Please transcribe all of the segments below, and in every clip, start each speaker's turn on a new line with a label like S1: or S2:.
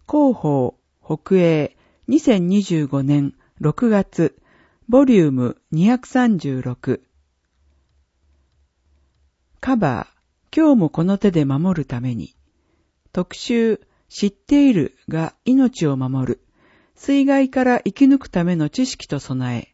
S1: 広報北英2025年6月ボリューム236カバー今日もこの手で守るために特集知っているが命を守る水害から生き抜くための知識と備え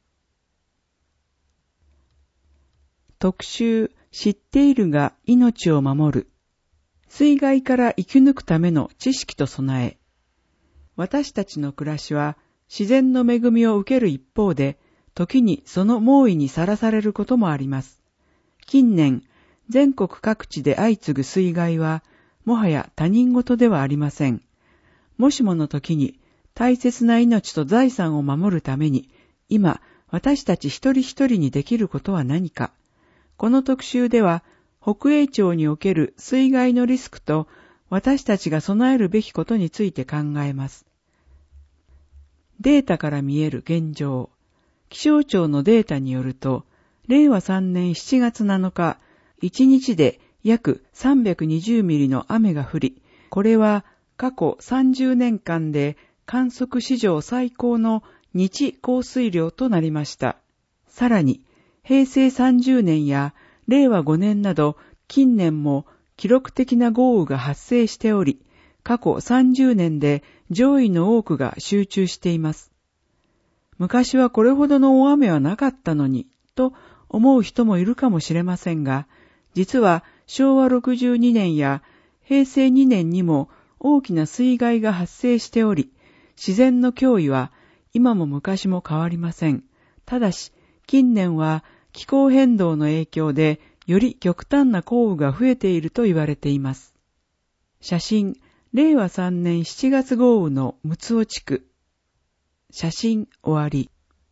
S1: 特集知っているが命を守る水害から生き抜くための知識と備え私たちの暮らしは自然の恵みを受ける一方で時にその猛威にさらされることもあります。近年全国各地で相次ぐ水害はもはや他人事ではありません。もしもの時に大切な命と財産を守るために今私たち一人一人にできることは何か。この特集では北栄町における水害のリスクと私たちが備えるべきことについて考えます。データから見える現状。気象庁のデータによると、令和3年7月7日、1日で約320ミリの雨が降り、これは過去30年間で観測史上最高の日降水量となりました。さらに、平成30年や令和5年など近年も記録的な豪雨が発生しており、過去30年で上位の多くが集中しています。昔はこれほどの大雨はなかったのに、と思う人もいるかもしれませんが、実は昭和62年や平成2年にも大きな水害が発生しており、自然の脅威は今も昔も変わりません。ただし、近年は気候変動の影響でより極端な降雨が増えていると言われています。写真、令和3年7月豪雨の睦尾地区。写真終わり。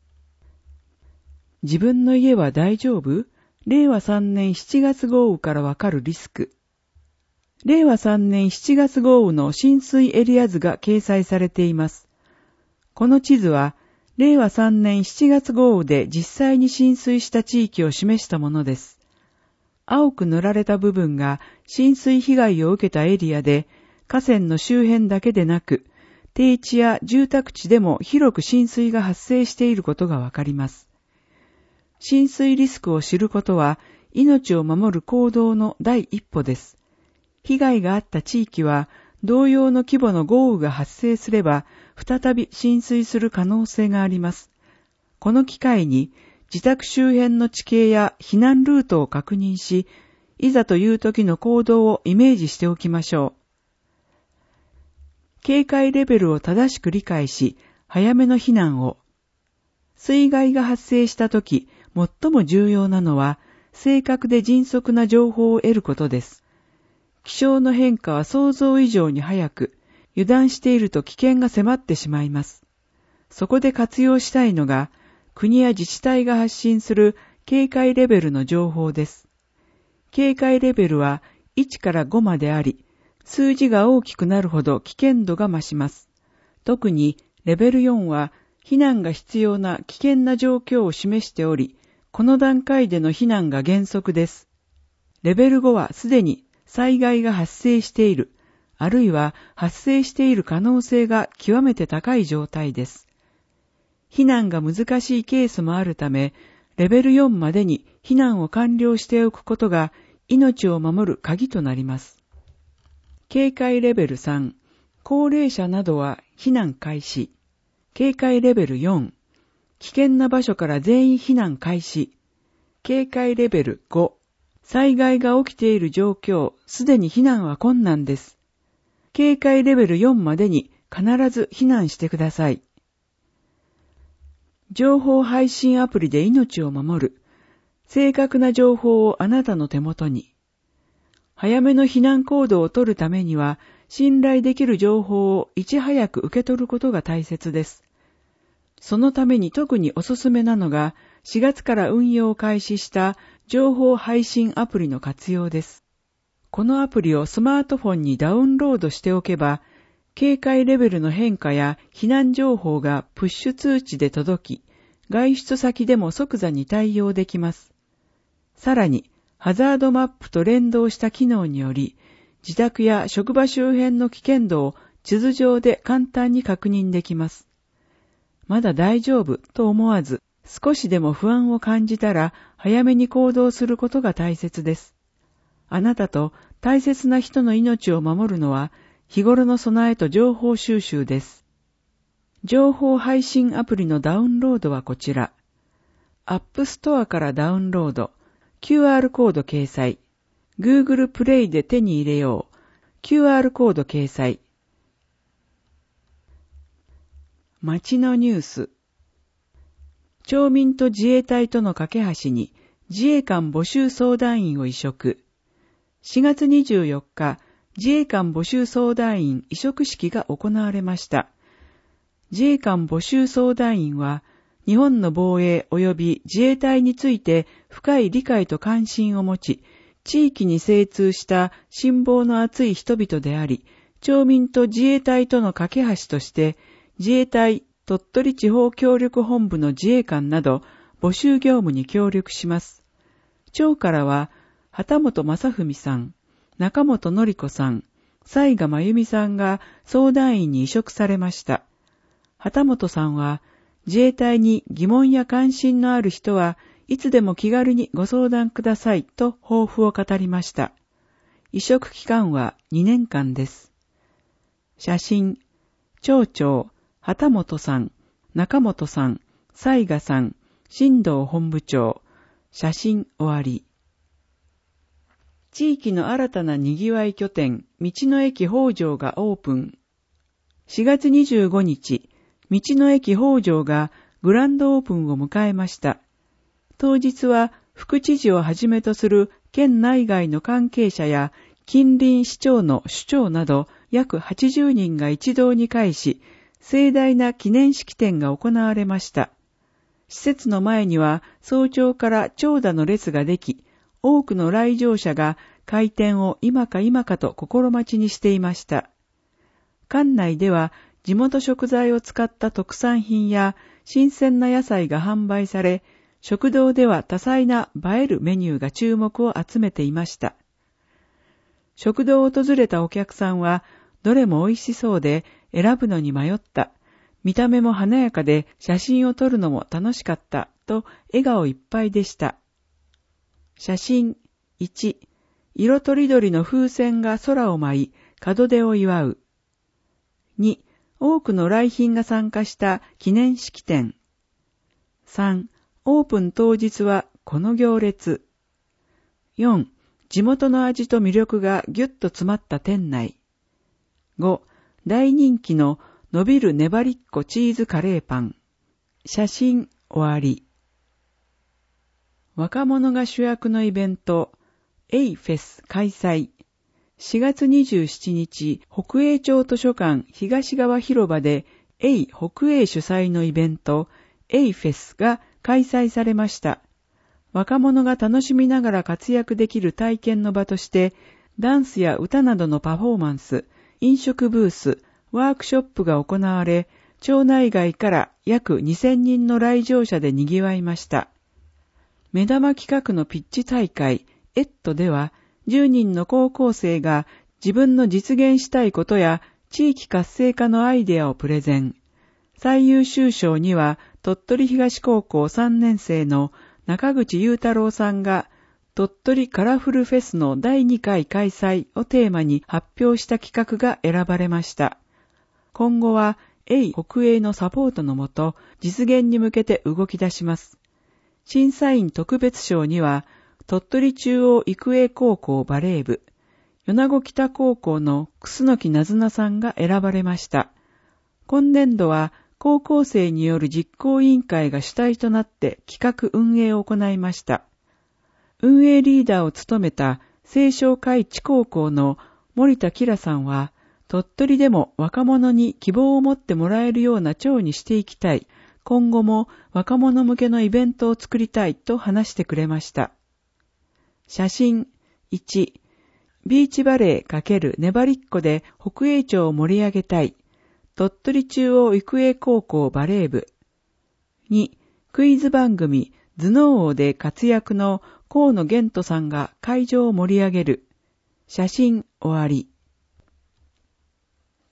S1: 自分の家は大丈夫？令和3年7月豪雨からわかるリスク。令和3年7月豪雨の浸水エリア図が掲載されています。この地図は、令和3年7月豪雨で実際に浸水した地域を示したものです。青く塗られた部分が浸水被害を受けたエリアで、河川の周辺だけでなく、低地や住宅地でも広く浸水が発生していることがわかります。浸水リスクを知ることは、命を守る行動の第一歩です。被害があった地域は、同様の規模の豪雨が発生すれば、再び浸水する可能性があります。この機会に、自宅周辺の地形や避難ルートを確認し、いざという時の行動をイメージしておきましょう。警戒レベルを正しく理解し、早めの避難を。水害が発生した時、最も重要なのは、正確で迅速な情報を得ることです。気象の変化は想像以上に早く、油断していると危険が迫ってしまいます。そこで活用したいのが、国や自治体が発信する警戒レベルの情報です。警戒レベルは1から5まであり、数字が大きくなるほど危険度が増します。特にレベル4は避難が必要な危険な状況を示しており、この段階での避難が原則です。レベル5はすでに災害が発生している、あるいは発生している可能性が極めて高い状態です。避難が難しいケースもあるため、レベル4までに避難を完了しておくことが命を守る鍵となります。警戒レベル3、高齢者などは避難開始。警戒レベル4、危険な場所から全員避難開始。警戒レベル5、災害が起きている状況、すでに避難は困難です。警戒レベル4までに必ず避難してください。情報配信アプリで命を守る。正確な情報をあなたの手元に。早めの避難行動を取るためには、信頼できる情報をいち早く受け取ることが大切です。そのために特におすすめなのが、4月から運用を開始した情報配信アプリの活用です。このアプリをスマートフォンにダウンロードしておけば、警戒レベルの変化や避難情報がプッシュ通知で届き、外出先でも即座に対応できます。さらに、ハザードマップと連動した機能により、自宅や職場周辺の危険度を地図上で簡単に確認できます。まだ大丈夫と思わず、少しでも不安を感じたら早めに行動することが大切です。あなたと大切な人の命を守るのは日頃の備えと情報収集です。情報配信アプリのダウンロードはこちら。アップストアからダウンロード、QR コード掲載。Google プレイで手に入れよう。QR コード掲載。町のニュース。町民と自衛隊との架け橋に自衛官募集相談員を委嘱。4月24日、自衛官募集相談員委嘱式が行われました。自衛官募集相談員は、日本の防衛及び自衛隊について深い理解と関心を持ち、地域に精通した信望の厚い人々であり、町民と自衛隊との架け橋として、自衛隊鳥取地方協力本部の自衛官など募集業務に協力します。町からは、旗本正文さん、中本典子さん、雑賀真由美さんが相談員に委嘱されました。旗本さんは、自衛隊に疑問や関心のある人はいつでも気軽にご相談くださいと抱負を語りました。委嘱期間は2年間です。写真、町長、旗本さん、中本さん、雑賀さん、新藤本部長、写真終わり。地域の新たなにぎわい拠点、道の駅北条がオープン。4月25日、道の駅北条がグランドオープンを迎えました。当日は副知事をはじめとする県内外の関係者や近隣市町の首長など約80人が一堂に会し、盛大な記念式典が行われました。施設の前には早朝から長蛇の列ができ、多くの来場者が開店を今か今かと心待ちにしていました。館内では地元食材を使った特産品や新鮮な野菜が販売され、食堂では多彩な映えるメニューが注目を集めていました。食堂を訪れたお客さんは、どれも美味しそうで選ぶのに迷った。見た目も華やかで写真を撮るのも楽しかったと笑顔いっぱいでした。写真1、色とりどりの風船が空を舞い、門出を祝う。2、多くの来賓が参加した記念式典。3、オープン当日はこの行列。4、地元の味と魅力がぎゅっと詰まった店内。5、大人気の伸びる粘りっこチーズカレーパン。写真終わり。若者が主役のイベント、Aフェス開催。4月27日、北栄町図書館東側広場で A 北栄主催のイベント、Aフェスが開催されました。若者が楽しみながら活躍できる体験の場として、ダンスや歌などのパフォーマンス、飲食ブース、ワークショップが行われ、町内外から約2000人の来場者で賑わいました。目玉企画のピッチ大会、エットでは、10人の高校生が自分の実現したいことや地域活性化のアイデアをプレゼン。最優秀賞には鳥取東高校3年生の中口裕太郎さんが鳥取カラフルフェスの第2回開催をテーマに発表した企画が選ばれました。今後は A 北栄のサポートのもと実現に向けて動き出します。審査員特別賞には鳥取中央育英高校バレー部、米子北高校の楠木なずなさんが選ばれました。今年度は高校生による実行委員会が主体となって企画運営を行いました。運営リーダーを務めた青少会地高校の森田キラさんは、鳥取でも若者に希望を持ってもらえるような町にしていきたい。今後も若者向けのイベントを作りたいと話してくれました。写真1、ビーチバレー×粘りっこで北栄町を盛り上げたい。鳥取中央育英高校バレー部。2、クイズ番組頭脳王で活躍の河野玄斗さんが会場を盛り上げる。写真終わり。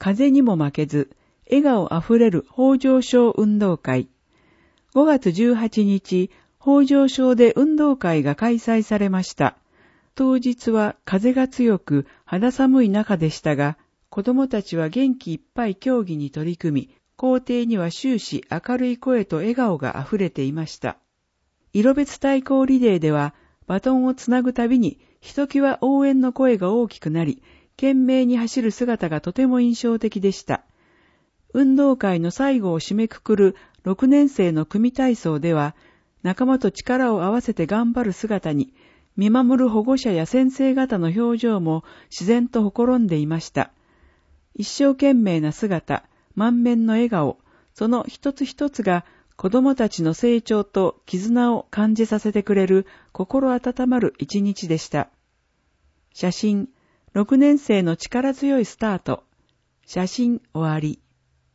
S1: 風にも負けず、笑顔あふれる北条小運動会。5月18日、北条小で運動会が開催されました。当日は風が強く肌寒い中でしたが、子供たちは元気いっぱい競技に取り組み、校庭には終始明るい声と笑顔があふれていました。色別対抗リレーでは、バトンをつなぐたびに、ひときわ応援の声が大きくなり、懸命に走る姿がとても印象的でした。運動会の最後を締めくくる6年生の組体操では、仲間と力を合わせて頑張る姿に、見守る保護者や先生方の表情も自然とほころんでいました。一生懸命な姿、満面の笑顔、その一つ一つが子供たちの成長と絆を感じさせてくれる心温まる一日でした。写真、6年生の力強いスタート。写真終わり。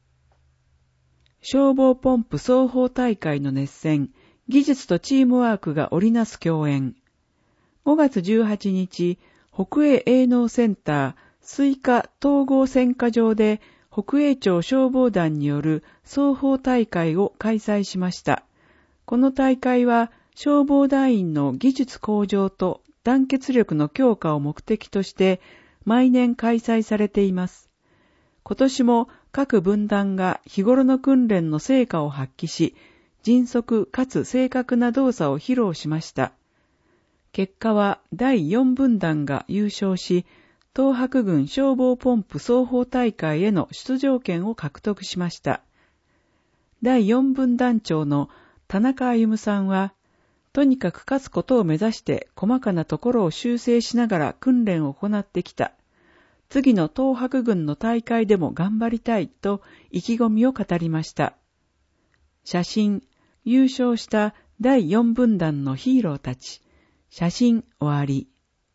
S1: 消防ポンプ双方大会の熱戦、技術とチームワークが織りなす共演。5月18日、北栄営農センター水化統合選果場で北栄町消防団による双方大会を開催しました。この大会は消防団員の技術向上と団結力の強化を目的として毎年開催されています。今年も各分団が日頃の訓練の成果を発揮し、迅速かつ正確な動作を披露しました。結果は第4分団が優勝し、東博郡消防ポンプ双方大会への出場権を獲得しました。第4分団長の田中歩さんは、とにかく勝つことを目指して細かなところを修正しながら訓練を行ってきた。次の東博郡の大会でも頑張りたいと意気込みを語りました。写真、優勝した第4分団のヒーローたち。写真終わり。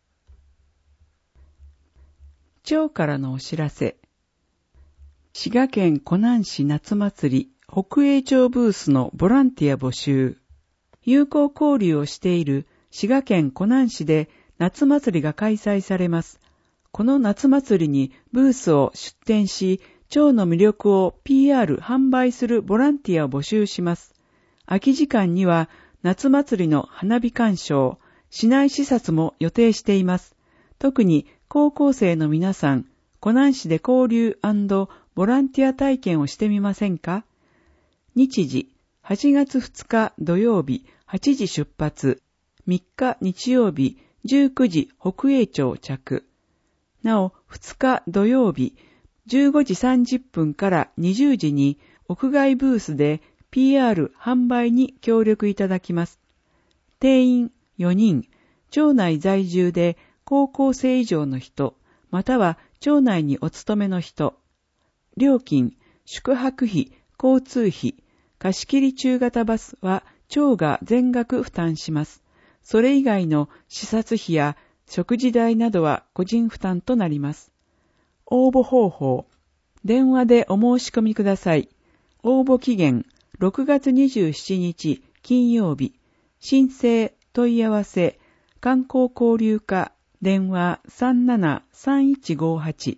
S1: 町からのお知らせ。滋賀県湖南市夏祭り北栄町ブースのボランティア募集。友好交流をしている滋賀県湖南市で夏祭りが開催されます。この夏祭りにブースを出展し、町の魅力を PR 販売するボランティアを募集します。空き時間には夏祭りの花火鑑賞、市内視察も予定しています。特に高校生の皆さん、湖南市で交流&ボランティア体験をしてみませんか？日時、8月2日土曜日8時出発、3日日曜日19時北栄町着。なお、2日土曜日15時30分から20時に屋外ブースで PR 販売に協力いただきます。定員4人、町内在住で高校生以上の人、または町内にお勤めの人。料金、宿泊費、交通費、貸切中型バスは町が全額負担します。それ以外の視察費や食事代などは個人負担となります。応募方法、電話でお申し込みください。応募期限、6月27日金曜日。申請、問い合わせ、観光交流課、電話 37-3158。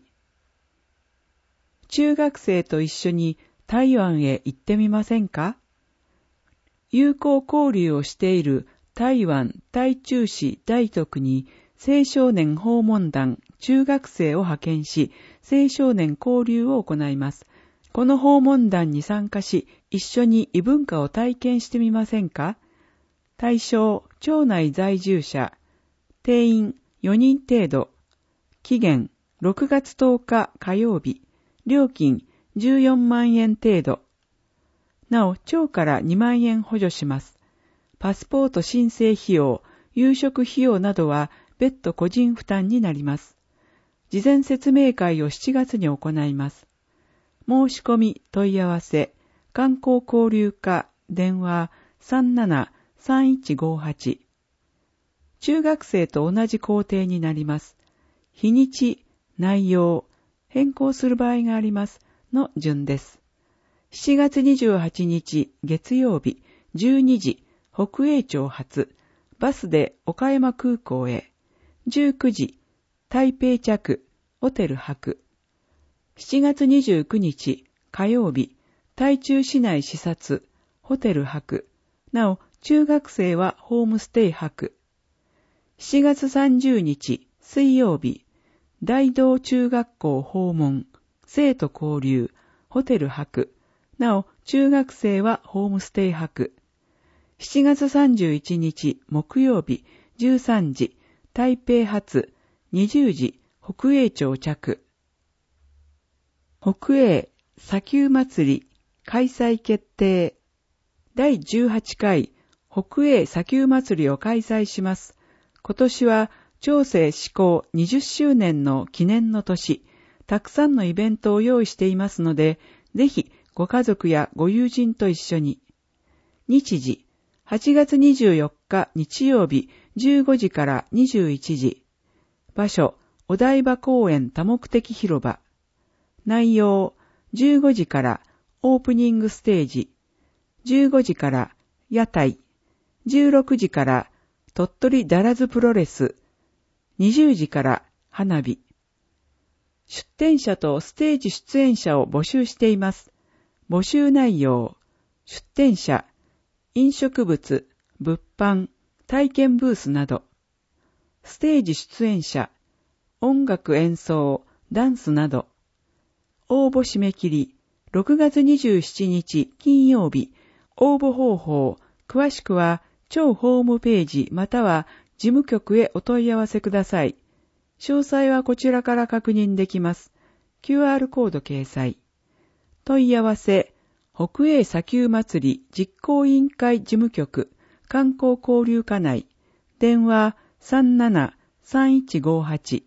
S1: 中学生と一緒に台湾へ行ってみませんか？友好交流をしている台湾台中市大徳に青少年訪問団中学生を派遣し、青少年交流を行います。この訪問団に参加し、一緒に異文化を体験してみませんか？対象、町内在住者、定員4人程度、期限6月10日火曜日、料金14万円程度。なお、町から2万円補助します。パスポート申請費用、夕食費用などは別途個人負担になります。事前説明会を7月に行います。申し込み問い合わせ、観光交流課、電話 37-3158。中学生と同じ工程になります。日にち、内容、変更する場合がありますの順です。7月28日月曜日12時北栄町発バスで岡山空港へ。19時台北着ホテル泊。 7月29日火曜日、台中市内視察、ホテル泊。なお、中学生はホームステイ泊。7月30日水曜日、大道中学校訪問、生徒交流、ホテル泊。なお、中学生はホームステイ泊。7月31日木曜日、13時、台北発、20時、北栄町着。北栄砂丘祭り開催決定。第18回北栄砂丘祭りを開催します。今年は長征施行20周年の記念の年、たくさんのイベントを用意していますので、ぜひご家族やご友人と一緒に。日時、8月24日日曜日15時から21時。場所、お台場公園多目的広場。内容、15時からオープニングステージ。15時から屋台。16時から鳥取だらずプロレス。20時から花火。出展者とステージ出演者を募集しています。募集内容、出展者、飲食物、物販、体験ブースなど。ステージ出演者、音楽演奏、ダンスなど。応募締め切り、6月27日金曜日。応募方法、詳しくは、庁ホームページまたは事務局へお問い合わせください。詳細はこちらから確認できます。QR コード掲載。問い合わせ、北栄砂丘祭り実行委員会事務局、観光交流課内。電話37-3158。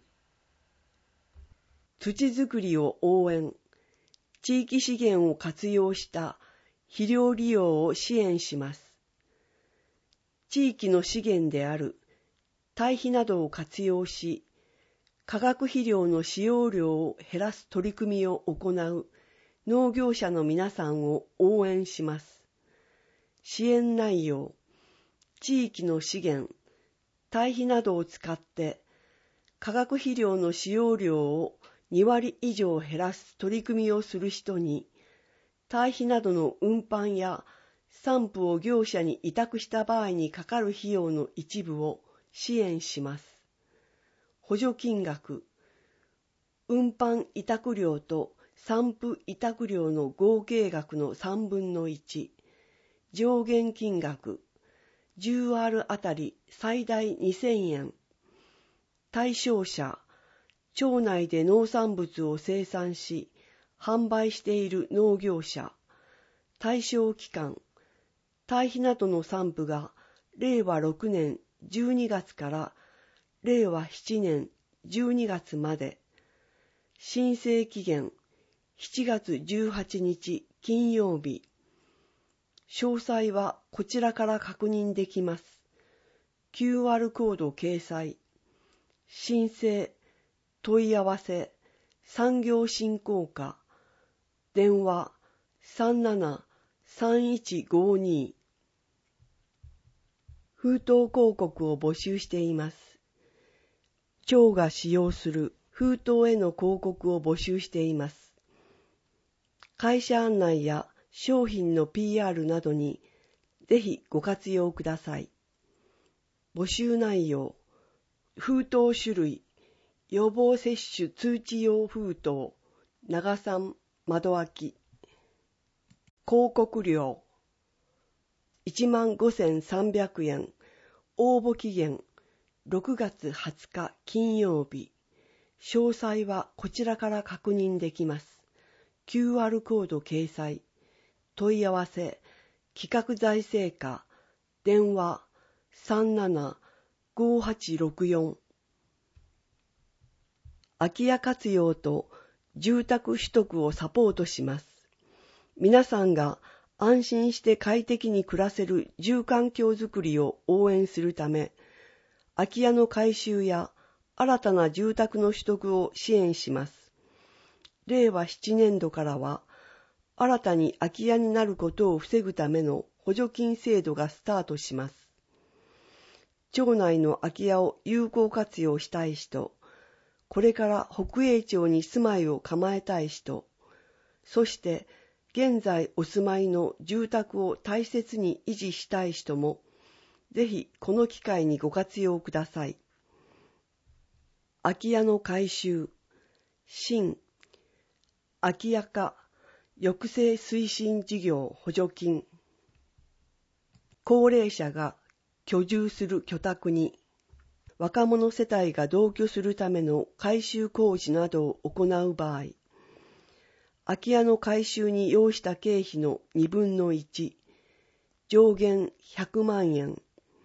S2: 土作りを応援、地域資源を活用した肥料利用を支援します。地域の資源である堆肥などを活用し、化学肥料の使用量を減らす取り組みを行う農業者の皆さんを応援します。支援内容、地域の資源、堆肥などを使って化学肥料の使用量を2割以上減らす取り組みをする人に、堆肥などの運搬や散布を業者に委託した場合にかかる費用の一部を支援します。補助金額、運搬委託料と散布委託料の合計額の3分の1、上限金額、10R あたり最大2000円。対象者、町内で農産物を生産し、販売している農業者。対象期間、堆肥などの散布が令和6年12月から令和7年12月まで。申請期限、7月18日金曜日。詳細はこちらから確認できます。QR コード掲載。申請、問い合わせ、産業振興課。電話37-3152。封筒広告を募集しています。町が使用する封筒への広告を募集しています。会社案内や商品の PR などにぜひご活用ください。募集内容、封筒種類、予防接種通知用封筒、長さ窓開き。広告料、15,300円。応募期限、6月20日金曜日。詳細はこちらから確認できます。QR コード掲載。問い合わせ、企画財政課。電話37-5864。空き家活用と住宅取得をサポートします。皆さんが安心して快適に暮らせる住環境づくりを応援するため、空き家の改修や新たな住宅の取得を支援します。令和7年度からは、新たに空き家になることを防ぐための補助金制度がスタートします。町内の空き家を有効活用したい人、 これから北栄町に住まいを構えたい人、そして現在お住まいの住宅を大切に維持したい人も、ぜひこの機会にご活用ください。空き家の改修、新空き家化抑制推進事業補助金、高齢者が居住する居宅に若者世帯が同居するための改修工事などを行う場合、空き家の改修に要した経費の2分の1、上限100万円。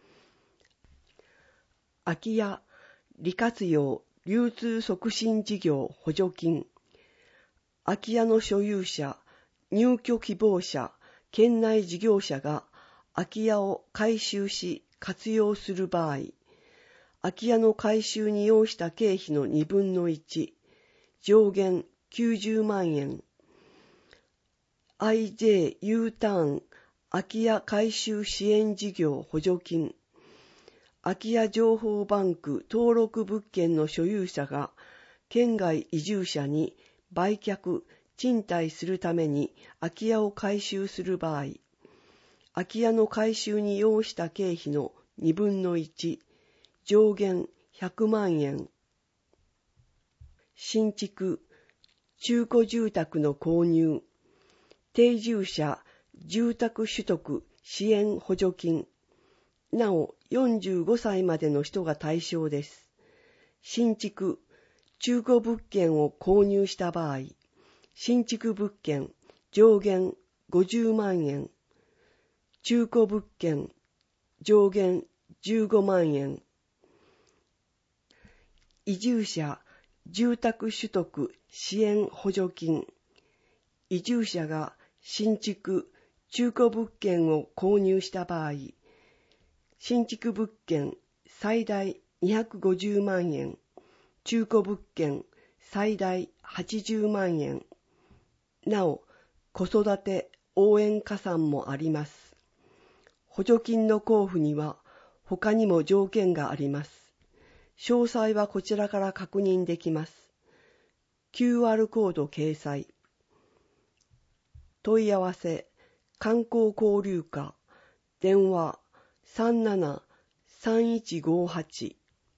S2: 空き家利活用流通促進事業補助金。空き家の所有者、入居希望者、県内事業者が空き家を改修し活用する場合、空き家の改修に要した経費の2分の1、上限90万円。IJ-U ターン空き家改修支援事業補助金。空き家情報バンク登録物件の所有者が県外移住者に売却・賃貸するために空き家を改修する場合、空き家の改修に要した経費の2分の1、上限100万円。新築、中古住宅の購入、定住者住宅取得支援補助金。なお、45歳までの人が対象です。新築、中古物件を購入した場合、新築物件上限50万円。中古物件上限15万円。移住者住宅取得支援補助金。移住者が新築・中古物件を購入した場合、新築物件最大250万円、中古物件最大80万円。なお、子育て応援加算もあります。補助金の交付には他にも条件があります。詳細はこちらから確認できます。QR コード掲載。問い合わせ、観光交流課、電話37-3158。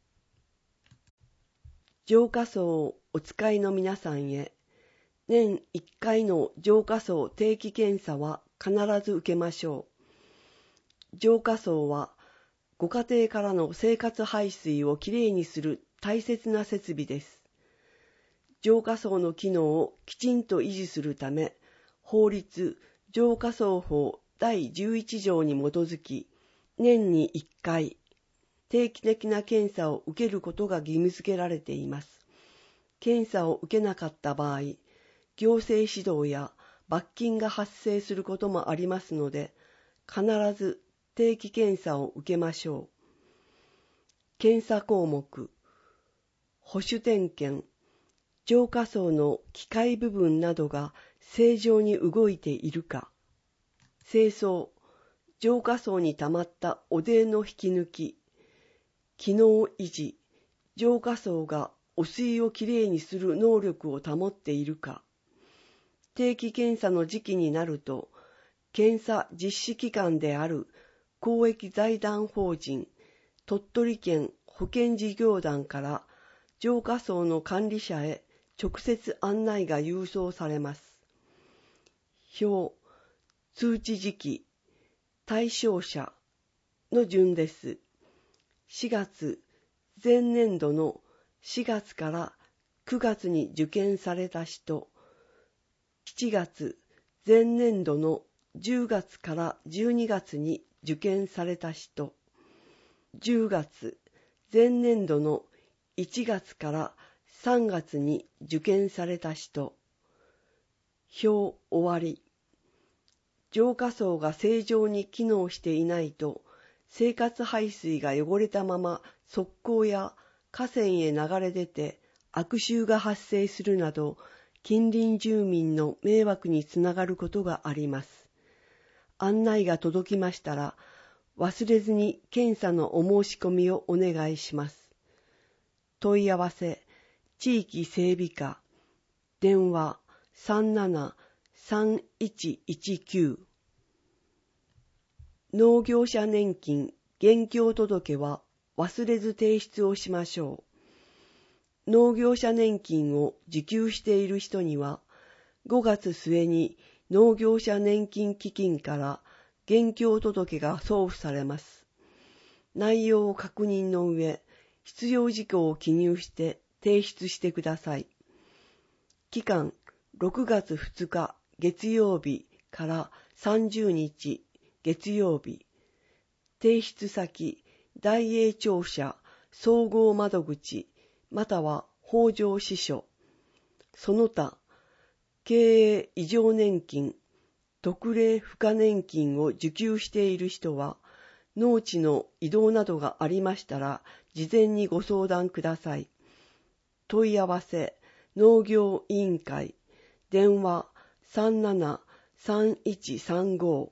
S2: 浄化槽をお使いの皆さんへ、年1回の浄化槽定期検査は必ず受けましょう。浄化槽はご家庭からの生活排水をきれいにする大切な設備です。浄化槽の機能をきちんと維持するため、法律浄化槽法第11条に基づき、年に1回、定期的な検査を受けることが義務付けられています。検査を受けなかった場合、行政指導や罰金が発生することもありますので、必ず定期検査を受けましょう。検査項目、保守点検、浄化槽の機械部分などが正常に動いているか、清掃、浄化槽にたまった汚泥の引き抜き、機能維持、浄化槽が汚水をきれいにする能力を保っているか、定期検査の時期になると、検査実施機関である公益財団法人鳥取県保健事業団から浄化槽の管理者へ直接案内が郵送されます。表、通知時期、対象者の順です。4月、前年度の4月から9月に受験された人、7月、前年度の10月から12月に受験された人、10月、前年度の1月から3月に受験された人、表終わり。浄化槽が正常に機能していないと、生活排水が汚れたまま側溝や河川へ流れ出て悪臭が発生するなど、近隣住民の迷惑につながることがあります。案内が届きましたら、忘れずに検査のお申し込みをお願いします。問い合わせ、 地域整備課、電話37-3119。農業者年金現況届は忘れず提出をしましょう。農業者年金を受給している人には、5月末に農業者年金基金から現況届が送付されます。内容を確認の上、必要事項を記入して提出してください。期間6月2日月曜日から30日月曜日。提出先、大営庁舎総合窓口または北条支所。その他、経営異常年金、特例賦課年金を受給している人は、農地の移動などがありましたら、事前にご相談ください。問い合わせ、農業委員会、電話37-3135。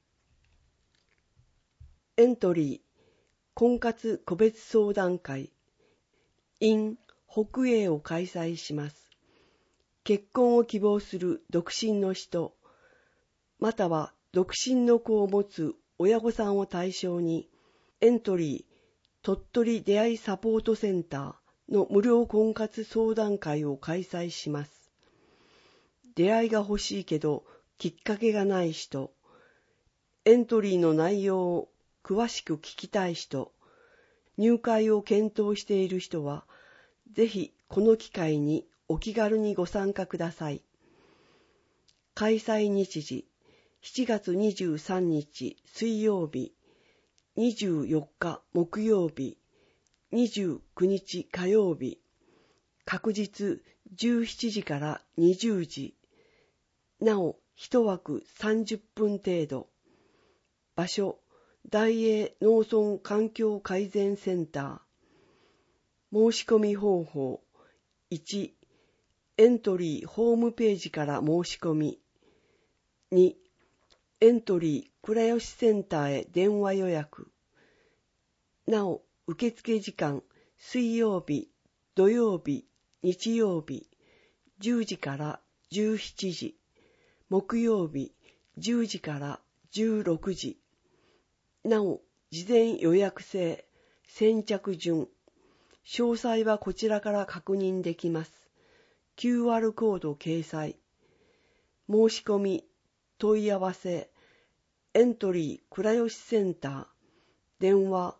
S2: エントリー、婚活個別相談会、in 北栄を開催します。結婚を希望する独身の人、または独身の子を持つ親御さんを対象に、エントリー、鳥取出会いサポートセンターの無料婚活相談会を開催します。出会いが欲しいけどきっかけがない人、エントリーの内容を詳しく聞きたい人、入会を検討している人は、ぜひこの機会にお気軽にご参加ください。開催日時、7月23日水曜日、24日木曜日、29日火曜日、確日17時から20時、なお1枠30分程度、場所、大営農村環境改善センター、申し込み方法、1、エントリーホームページから申し込み、2、エントリー倉吉センターへ電話予約。なお、受付時間、水曜日、土曜日、日曜日、10時から17時、木曜日、10時から16時。なお、事前予約制、先着順。詳細はこちらから確認できます。QR コード掲載。申し込み、問い合わせ、エントリー倉吉センター、電話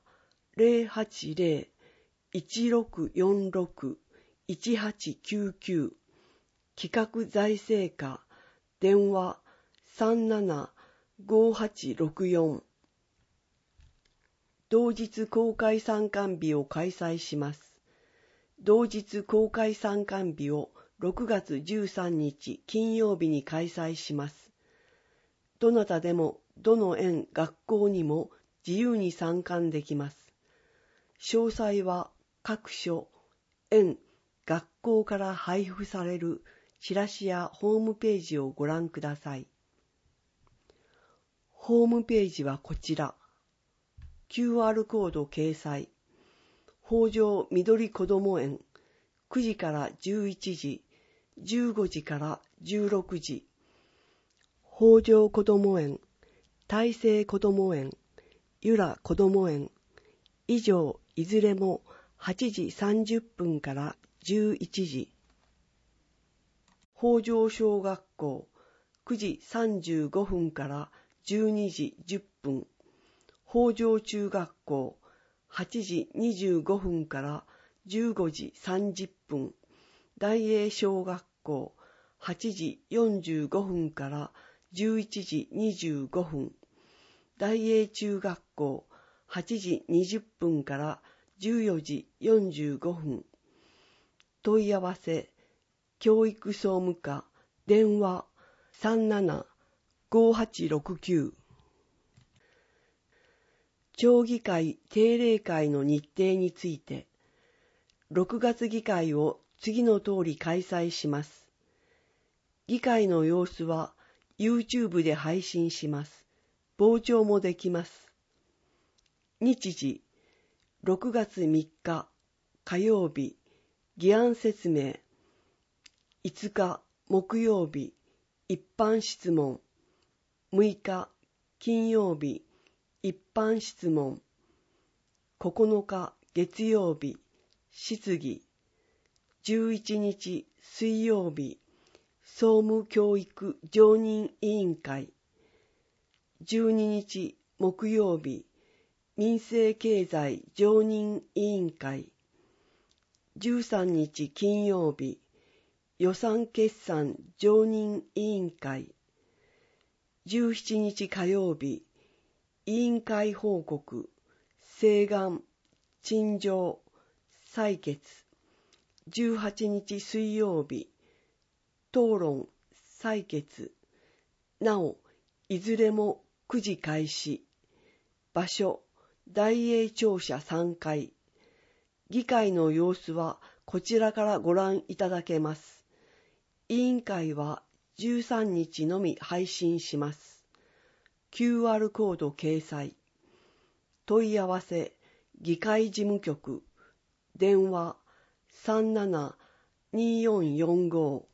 S2: 080-1646-1899、企画財政課、電話37-5864。同日公開参観日を開催します。同日公開参観日を6月13日金曜日に開催します。どなたでもどの園学校にも自由に参観できます。詳細は各所、園、学校から配布されるチラシやホームページをご覧ください。ホームページはこちら。QR コード掲載。北条緑こども園、9時から11時、15時から16時。北条こども園、大成こども園、由良こども園、以上いずれも8時30分から11時。北条小学校、9時35分から12時10分。北条中学校、8時25分から15時30分。大営小学校、8時45分から11時25分。大営中学校、8時20分から14時45分。問い合わせ、教育総務課、電話37-5869。町議会定例会の日程について、6月議会を次の通り開催します。議会の様子は YouTube で配信します。傍聴もできます。日時、6月3日火曜日議案説明。5日木曜日、一般質問。6日金曜日、一般質問。9日月曜日、質疑。11日水曜日、総務教育常任委員会。12日木曜日、民生経済常任委員会。13日金曜日、予算決算常任委員会。17日火曜日、委員会報告、請願、陳情、採決。18日水曜日、討論、採決。なお、いずれも9時開始。場所、大英庁舎3階。議会の様子はこちらからご覧いただけます。委員会は13日のみ配信します。QR コード掲載。問い合わせ、議会事務局。電話、37-2445。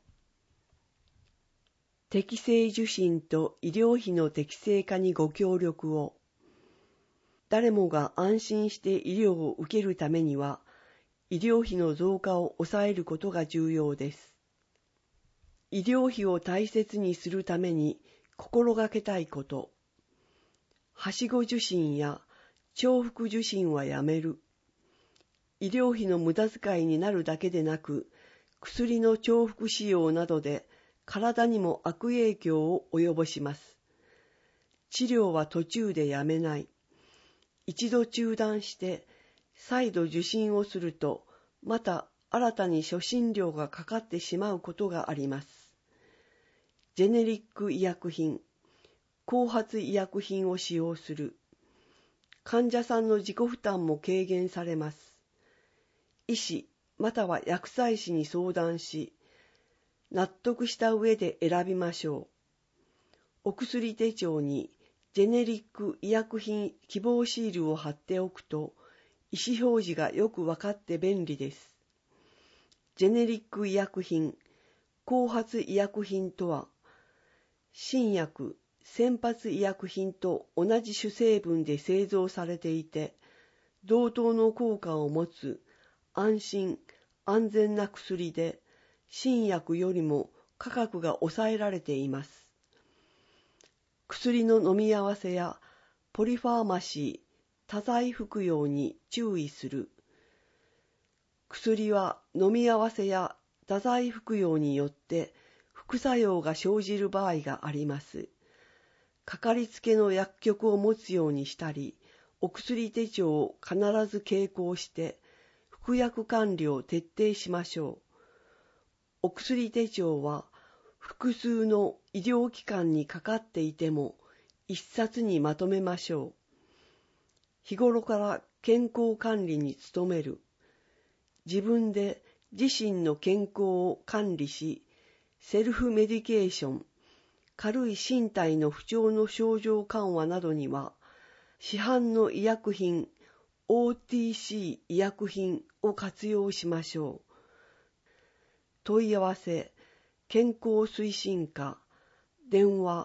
S2: 適正受診と医療費の適正化にご協力を。誰もが安心して医療を受けるためには、医療費の増加を抑えることが重要です。医療費を大切にするために心がけたいこと。はしご受診や重複受診はやめる。医療費の無駄遣いになるだけでなく、薬の重複使用などで体にも悪影響を及ぼします。治療は途中でやめない。一度中断して再度受診をすると、また新たに初診料がかかってしまうことがあります。ジェネリック医薬品、後発医薬品を使用する。患者さんの自己負担も軽減されます。医師または薬剤師に相談し、納得した上で選びましょう。お薬手帳にジェネリック医薬品希望シールを貼っておくと、意思表示がよくわかって便利です。ジェネリック医薬品、後発医薬品とは、新薬、先発医薬品と同じ主成分で製造されていて、同等の効果を持つ安心・安全な薬で、新薬よりも価格が抑えられています。薬の飲み合わせやポリファーマシー、多剤服用に注意する。薬は飲み合わせや多剤服用によって副作用が生じる場合があります。かかりつけの薬局を持つようにしたり、お薬手帳を必ず携行して服薬管理を徹底しましょう。お薬手帳は複数の医療機関にかかっていても一冊にまとめましょう。日頃から健康管理に努める。自分で自身の健康を管理し、セルフメディケーション、軽い身体の不調の症状緩和などには、市販の医薬品、OTC 医薬品を活用しましょう。問い合わせ、健康推進課、電話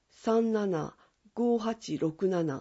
S2: 37-5867。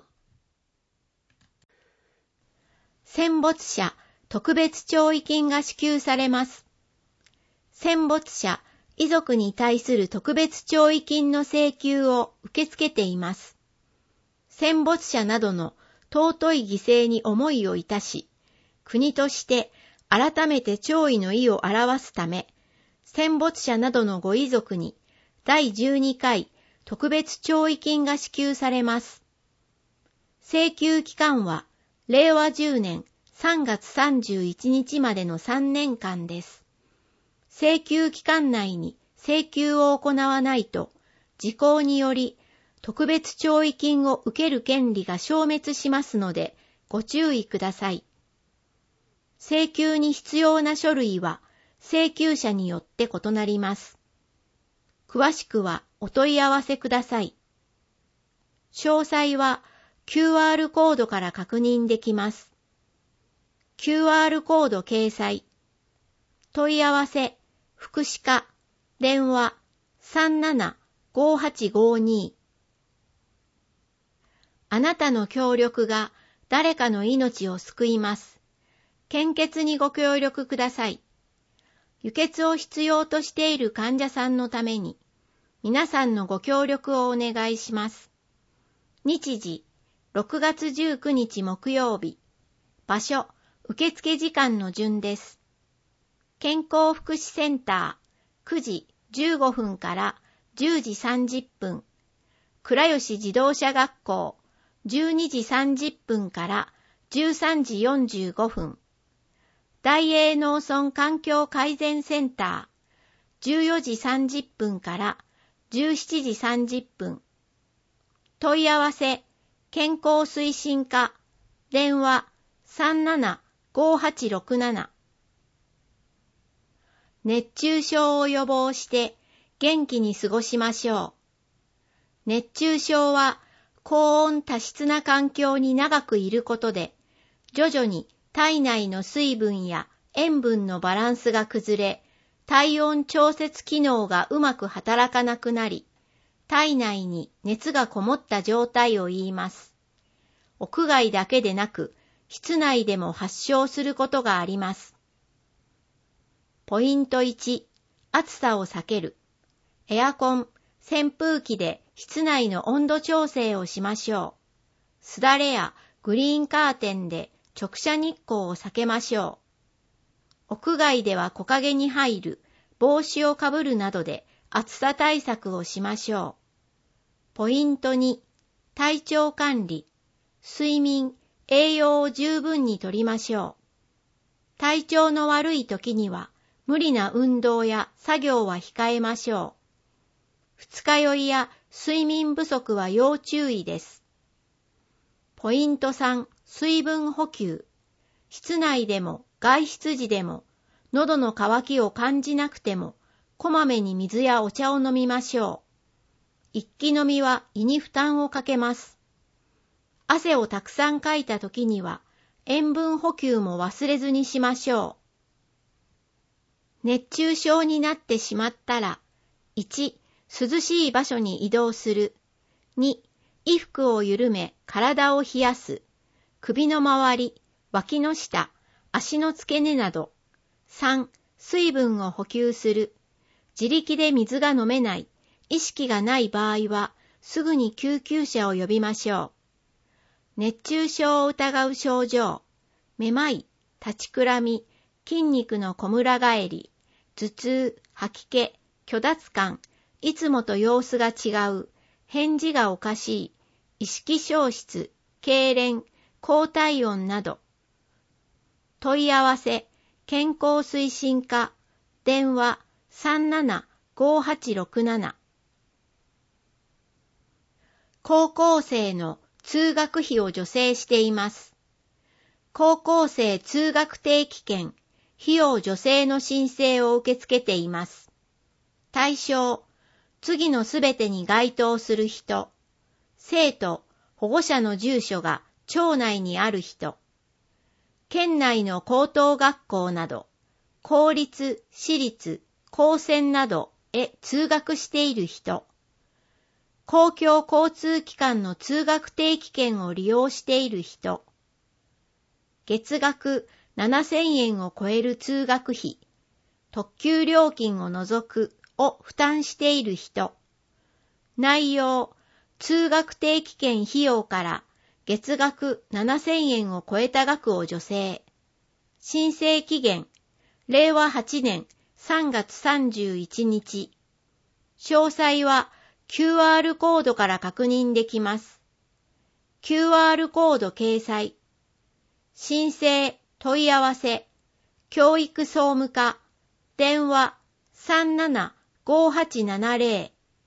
S3: 戦没者特別弔意金が支給されます。戦没者、遺族に対する特別弔意金の請求を受け付けています。戦没者などの尊い犠牲に思いをいたし、国として改めて弔意の意を表すため、戦没者などのご遺族に第12回特別弔意金が支給されます。請求期間は令和10年3月31日までの3年間です。請求期間内に請求を行わないと、時効により特別弔意金を受ける権利が消滅しますので、ご注意ください。請求に必要な書類は、請求者によって異なります。詳しくはお問い合わせください。詳細は QR コードから確認できます。QR コード掲載。 問い合わせ、福祉課、電話 37-5852。あなたの協力が誰かの命を救います。献血にご協力ください。輸血を必要としている患者さんのために、皆さんのご協力をお願いします。日時、6月19日木曜日。場所、受付時間の順です。健康福祉センター、9時15分から10時30分。倉吉自動車学校、12時30分から13時45分。大営農村環境改善センター、14時30分から17時30分。問い合わせ、健康推進課、電話37-5867。熱中症を予防して元気に過ごしましょう。熱中症は高温多湿な環境に長くいることで、徐々に体内の水分や塩分のバランスが崩れ、体温調節機能がうまく働かなくなり、体内に熱がこもった状態を言います。屋外だけでなく、室内でも発症することがあります。ポイント1、暑さを避ける。エアコン、扇風機で室内の温度調整をしましょう。すだれやグリーンカーテンで直射日光を避けましょう。屋外では木陰に入る、帽子をかぶるなどで暑さ対策をしましょう。ポイント2、体調管理。睡眠、栄養を十分にとりましょう。体調の悪い時には、無理な運動や作業は控えましょう。二日酔いや睡眠不足は要注意です。ポイント3、水分補給。室内でも外出時でも、喉の渇きを感じなくても、こまめに水やお茶を飲みましょう。一気飲みは胃に負担をかけます。汗をたくさんかいた時には、塩分補給も忘れずにしましょう。熱中症になってしまったら、1、涼しい場所に移動する。2、衣服を緩め体を冷やす。首の周り、脇の下、足の付け根など。3、水分を補給する。自力で水が飲めない、意識がない場合は、すぐに救急車を呼びましょう。熱中症を疑う症状、めまい、立ちくらみ、筋肉のこむら返り、頭痛、吐き気、虚脱感、いつもと様子が違う、返事がおかしい、意識消失、痙攣、高体温など。問い合わせ、健康推進課、電話37-5867。高校生の通学費を助成しています。高校生通学定期券、費用助成の申請を受け付けています。対象、次のすべてに該当する人、生徒、保護者の住所が町内にある人、県内の高等学校など、公立、私立、高専などへ通学している人、公共交通機関の通学定期券を利用している人、月額7000円を超える通学費、特急料金を除くを負担している人、内容、通学定期券費用から月額7000円を超えた額を助成。申請期限、令和8年3月31日。詳細は QR コードから確認できます。QR コード掲載。申請、問い合わせ、教育総務課、電話37-5870。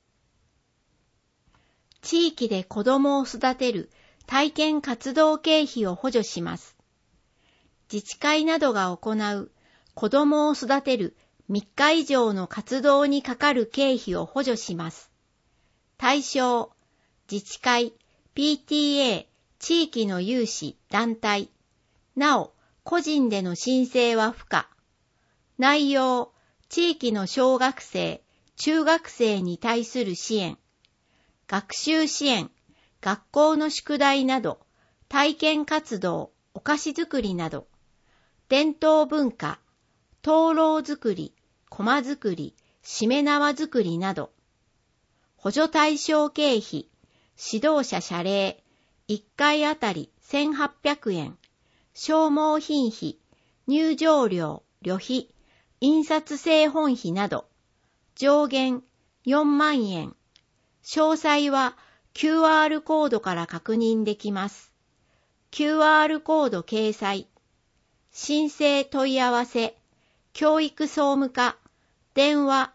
S3: 地域で子どもを育てる体験活動経費を補助します。自治会などが行う子どもを育てる3日以上の活動にかかる経費を補助します。対象、自治会、PTA、地域の有志、団体。なお、個人での申請は不可。 内容、地域の小学生、中学生に対する支援、学習支援、学校の宿題など、体験活動、お菓子作りなど、伝統文化、灯籠作り、駒作り、しめ縄作りなど、補助対象経費、指導者謝礼、1回あたり1800円、消耗品費、入場料、旅費、印刷製本費など、上限4万円。詳細は QR コードから確認できます。QR コード掲載。申請問い合わせ、教育総務課、電話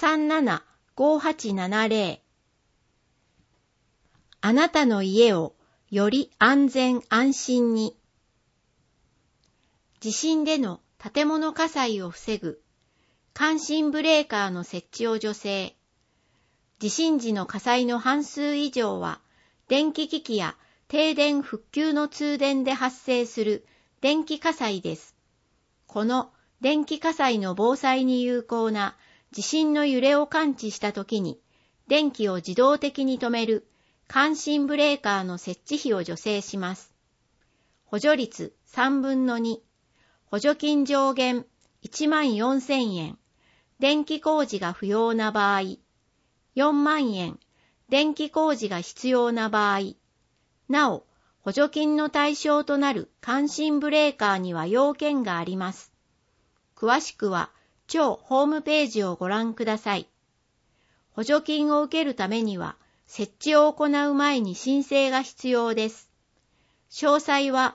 S3: 375870。あなたの家をより安全安心に。地震での建物火災を防ぐ感震ブレーカーの設置を助成。地震時の火災の半数以上は電気機器や停電復旧の通電で発生する電気火災です。この電気火災の防災に有効な地震の揺れを感知したときに電気を自動的に止める感震ブレーカーの設置費を助成します。補助率3分の2。補助金上限1万4000円。電気工事が不要な場合。4万円。電気工事が必要な場合。なお、補助金の対象となる感震ブレーカーには要件があります。詳しくは、庁ホームページをご覧ください。補助金を受けるためには、設置を行う前に申請が必要です。詳細は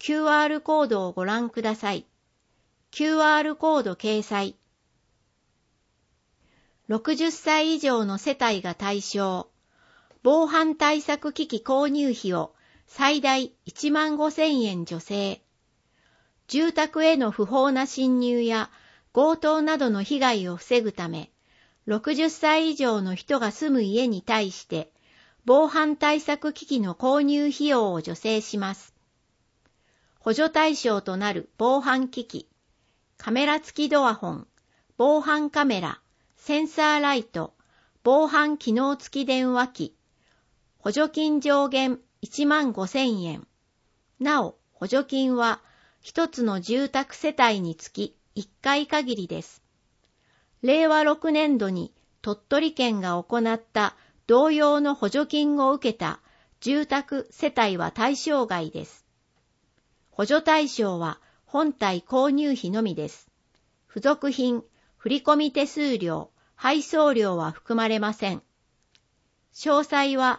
S3: QR コードをご覧ください。QR コード掲載。60歳以上の世帯が対象。防犯対策機器購入費を最大1万5000円助成。住宅への不法な侵入や強盗などの被害を防ぐため、60歳以上の人が住む家に対して、防犯対策機器の購入費用を助成します。補助対象となる防犯機器、カメラ付きドアホン、防犯カメラ、センサーライト、防犯機能付き電話機、補助金上限1万5000円。なお、補助金は一つの住宅世帯につき1回限りです。令和6年度に鳥取県が行った同様の補助金を受けた住宅世帯は対象外です。補助対象は本体購入費のみです。付属品、振込手数料、配送料は含まれません。詳細は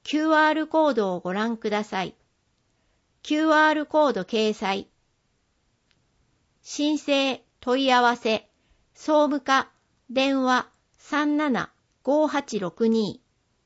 S3: QR コードをご覧ください。QR コード掲載。申請、問い合わせ、総務課、電話375862。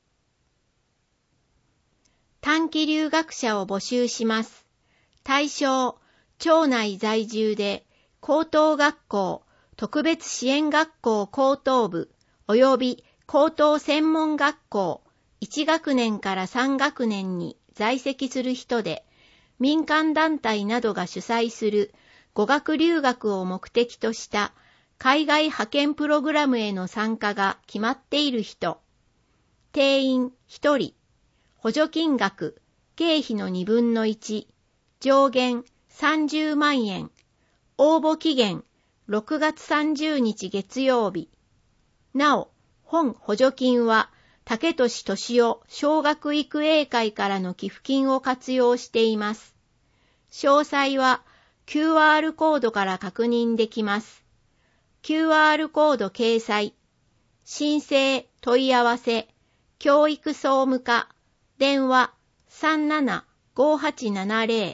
S3: 短期留学者を募集します。対象、町内在住で、高等学校、特別支援学校高等部、及び高等専門学校、1学年から3学年に在籍する人で、民間団体などが主催する語学留学を目的とした海外派遣プログラムへの参加が決まっている人、定員1人、補助金額、経費の2分の1、上限30万円、応募期限6月30日月曜日。なお、本補助金は、竹俊俊夫小学育英会からの寄付金を活用しています。詳細は QR コードから確認できます。QR コード掲載。申請、問い合わせ、教育総務課、電話375870。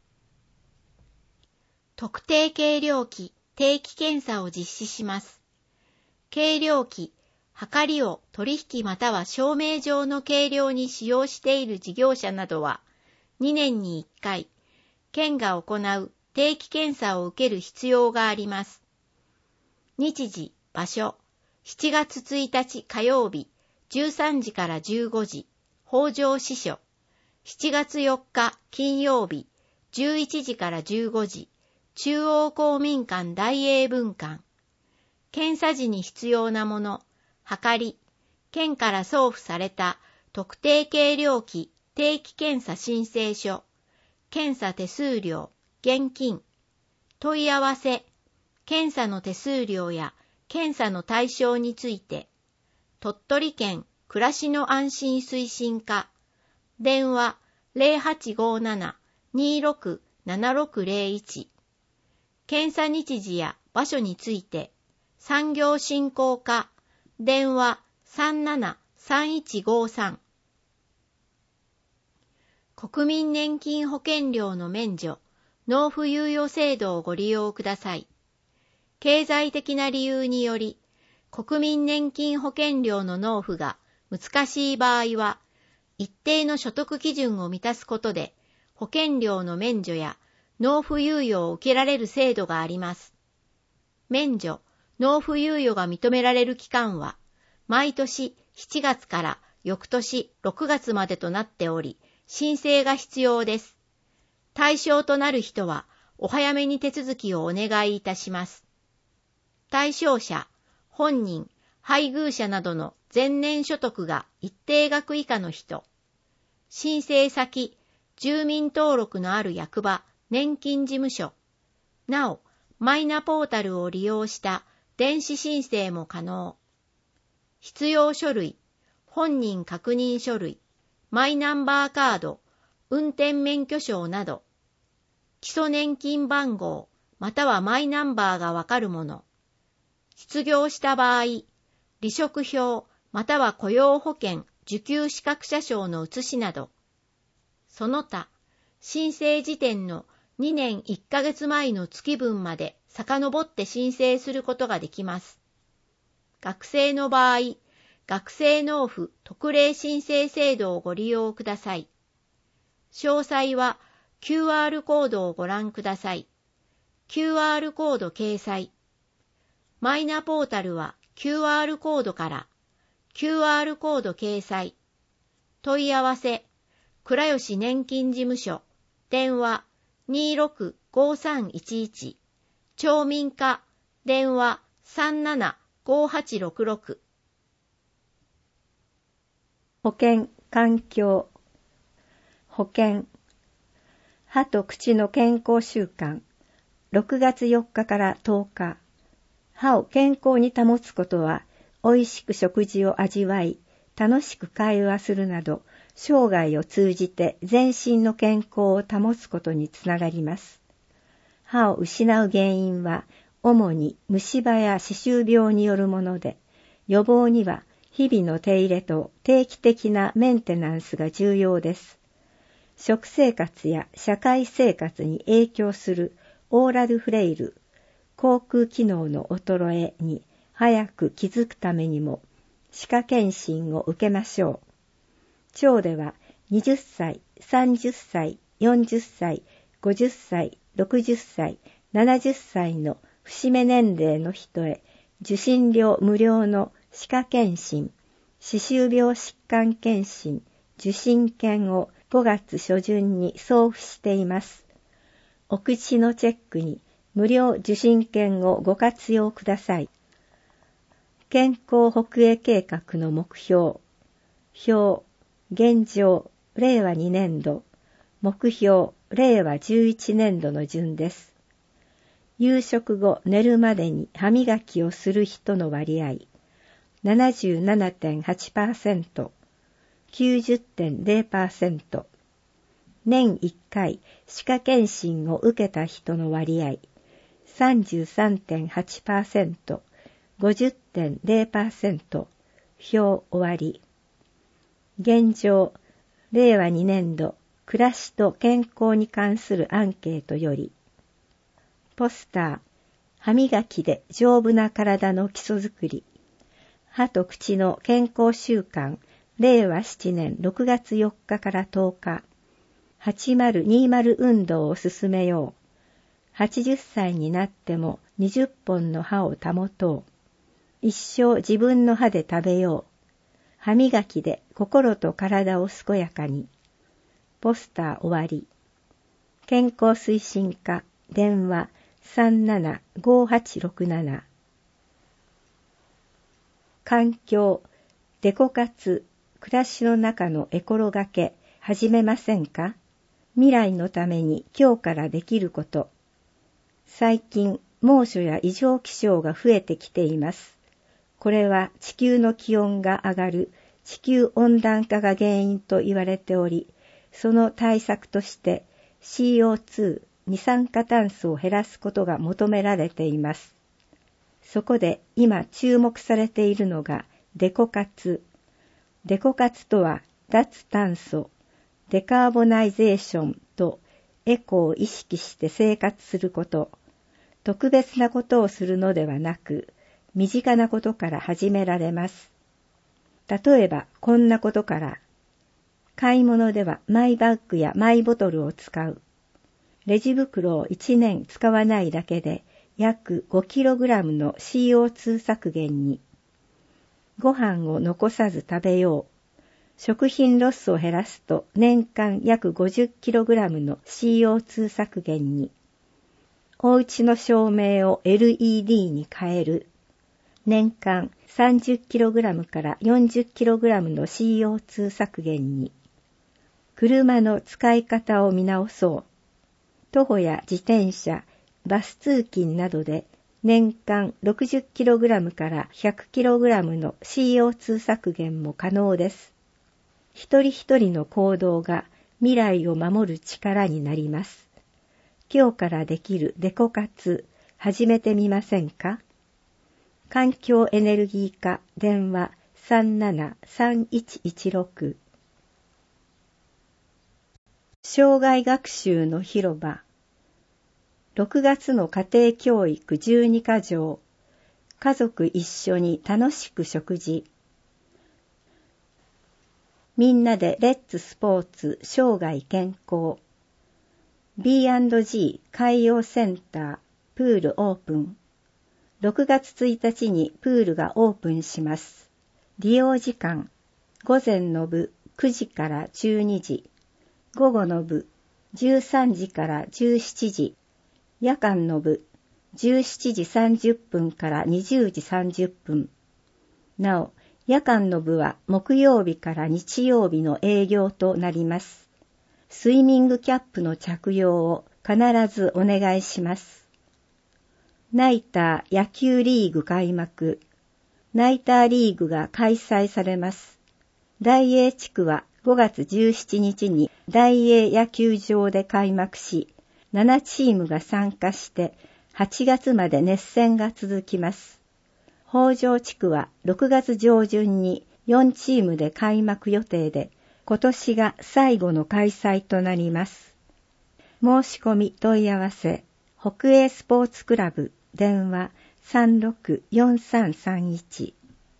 S3: 特定計量器定期検査を実施します。計量器、量りを取引または証明上の計量に使用している事業者などは、2年に1回、県が行う定期検査を受ける必要があります。日時、場所、7月1日火曜日、13時から15時、北条支所。7月4日金曜日、11時から15時、中央公民館大英文館。 検査時に必要なもの、はかり、県から送付された特定計量器定期検査申請書、検査手数料、現金、問い合わせ、検査の手数料や検査の対象について、鳥取県暮らしの安心推進課、電話 0857-267601、検査日時や場所について、産業振興課、電話 373153。国民年金保険料の免除、納付猶予制度をご利用ください。経済的な理由により、国民年金保険料の納付が難しい場合は、一定の所得基準を満たすことで、保険料の免除や納付猶予を受けられる制度があります。免除、納付猶予が認められる期間は、毎年7月から翌年6月までとなっており、申請が必要です。対象となる人は、お早めに手続きをお願いいたします。対象者、本人、配偶者などの前年所得が一定額以下の人、申請先、住民登録のある役場、年金事務所、なお、マイナポータルを利用した電子申請も可能。必要書類、本人確認書類、マイナンバーカード、運転免許証など、基礎年金番号またはマイナンバーがわかるもの、失業した場合、離職票または雇用保険受給資格者証の写しなど、その他、申請時点の2年1ヶ月前の月分まで遡って申請することができます。学生の場合、学生納付特例申請制度をご利用ください。詳細は QR コードをご覧ください。QR コード掲載。マイナポータルは QR コードから、QR コード掲載。問い合わせ、倉吉年金事務所、電話 265311、町民課、電話 375866。
S4: 保健・環境。保健。歯と口の健康習慣。6月4日から10日。歯を健康に保つことは、美味しく食事を味わい、楽しく会話するなど、生涯を通じて全身の健康を保つことにつながります。歯を失う原因は、主に虫歯や歯周病によるもので、予防には日々の手入れと定期的なメンテナンスが重要です。食生活や社会生活に影響するオーラルフレイル、口腔機能の衰えに早く気づくためにも、歯科検診を受けましょう。腸では20歳、30歳、40歳、50歳、60歳、70歳の節目年齢の人へ受診料無料の歯科検診、歯周病疾患検診、受診券を5月初旬に送付しています。お口のチェックに無料受診券をご活用ください。健康北栄計画の目標、表、現状、令和2年度、目標、令和11年度の順です。夕食後寝るまでに歯磨きをする人の割合、77.8%、90.0%、年1回歯科検診を受けた人の割合、33.8%、50.0%、表終わり。現状、令和2年度暮らしと健康に関するアンケートより、ポスター、歯磨きで丈夫な体の基礎づくり、歯と口の健康習慣、令和7年6月4日から10日、8020運動を進めよう。80歳になっても20本の歯を保とう。一生自分の歯で食べよう。歯磨きで心と体を健やかに。ポスター終わり。健康推進課、電話375867。 環境、デコ活、暮らしの中のエコロがけ、始めませんか？未来のために今日からできること。最近、猛暑や異常気象が増えてきています。これは地球の気温が上がる地球温暖化が原因と言われており、その対策として CO2、二酸化炭素を減らすことが求められています。そこで今注目されているのがデコ活。デコ活とは脱炭素、デカーボナイゼーションとエコを意識して生活すること。特別なことをするのではなく、身近なことから始められます。例えばこんなことから、買い物ではマイバッグやマイボトルを使う。レジ袋を1年使わないだけで約 5kg の CO2 削減に。ご飯を残さず食べよう。食品ロスを減らすと年間約 50kg の CO2 削減に。お家の照明を LED に変える。年間 30kg から 40kg の CO2 削減に。車の使い方を見直そう。徒歩や自転車、バス通勤などで年間 60kg から 100kg の CO2 削減も可能です。一人一人の行動が未来を守る力になります。今日からできるデコ活、始めてみませんか？環境エネルギー課電話 373116 障害学習の広場6月の家庭教育12か条家族一緒に楽しく食事みんなでレッツスポーツ生涯健康 B&G 海洋センタープールオープン6月1日にプールがオープンします。利用時間午前の部9時から12時午後の部13時から17時夜間の部17時30分から20時30分なお夜間の部は木曜日から日曜日の営業となります。スイミングキャップの着用を必ずお願いします。ナイター野球リーグ開幕。ナイターリーグが開催されます。大英地区は5月17日に大英野球場で開幕し、7チームが参加して8月まで熱戦が続きます。北条地区は6月上旬に4チームで開幕予定で、今年が最後の開催となります。申し込み問い合わせ、北英スポーツクラブ電話 364331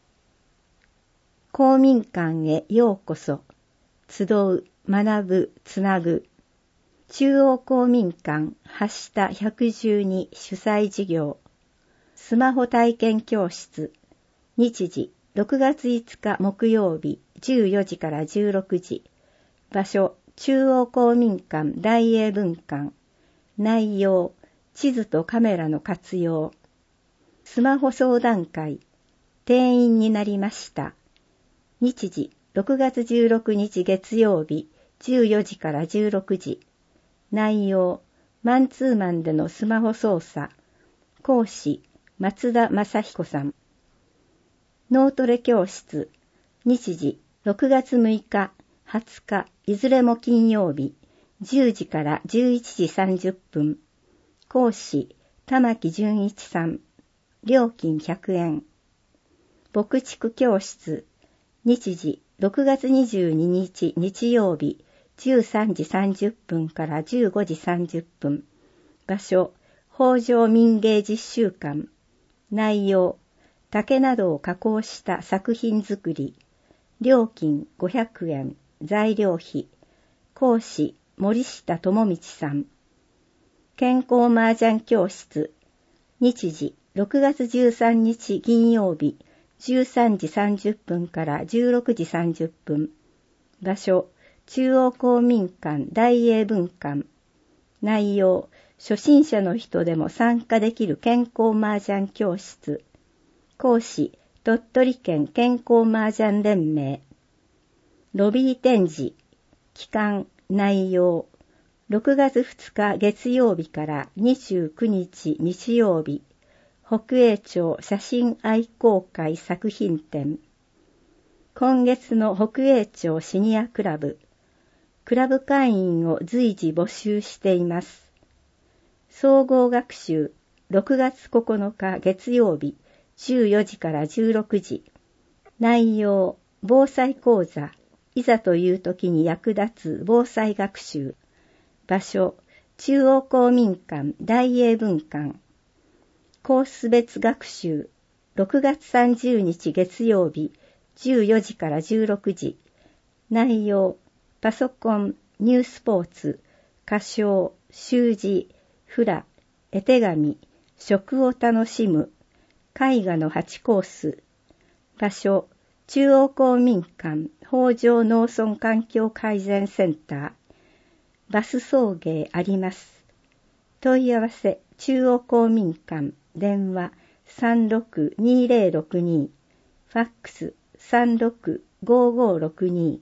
S4: 公民館へようこそ集う学ぶつなぐ中央公民館橋田112主催事業スマホ体験教室日時6月5日木曜日14時から16時場所中央公民館大英分館内容地図とカメラの活用スマホ相談会定員になりました日時6月16日月曜日14時から16時内容マンツーマンでのスマホ操作講師松田正彦さん脳トレ教室日時6月6日20日いずれも金曜日10時から11時30分講師玉木純一さん料金100円牧畜教室日時6月22日日曜日13時30分から15時30分場所北条民芸実習館内容竹などを加工した作品作り料金500円材料費講師森下智道さん健康麻雀教室日時6月13日金曜日13時30分から16時30分場所中央公民館大英分館内容初心者の人でも参加できる健康麻雀教室講師鳥取県健康麻雀連盟。ロビー展示、期間、内容。6月2日月曜日から29日日曜日、北栄町写真愛好会作品展。今月の北栄町シニアクラブ、クラブ会員を随時募集しています。総合学習、6月9日月曜日、14時から16時。内容、防災講座、いざという時に役立つ防災学習。場所、中央公民館大英文館。コース別学習、6月30日月曜日、14時から16時。内容、パソコン、ニュースポーツ、歌唱、習字、フラ、絵手紙、食を楽しむ、絵画の8コース。場所、中央公民館北条農村環境改善センター。バス送迎あります。問い合わせ、中央公民館、電話 36-2062、ファックス 36-5562。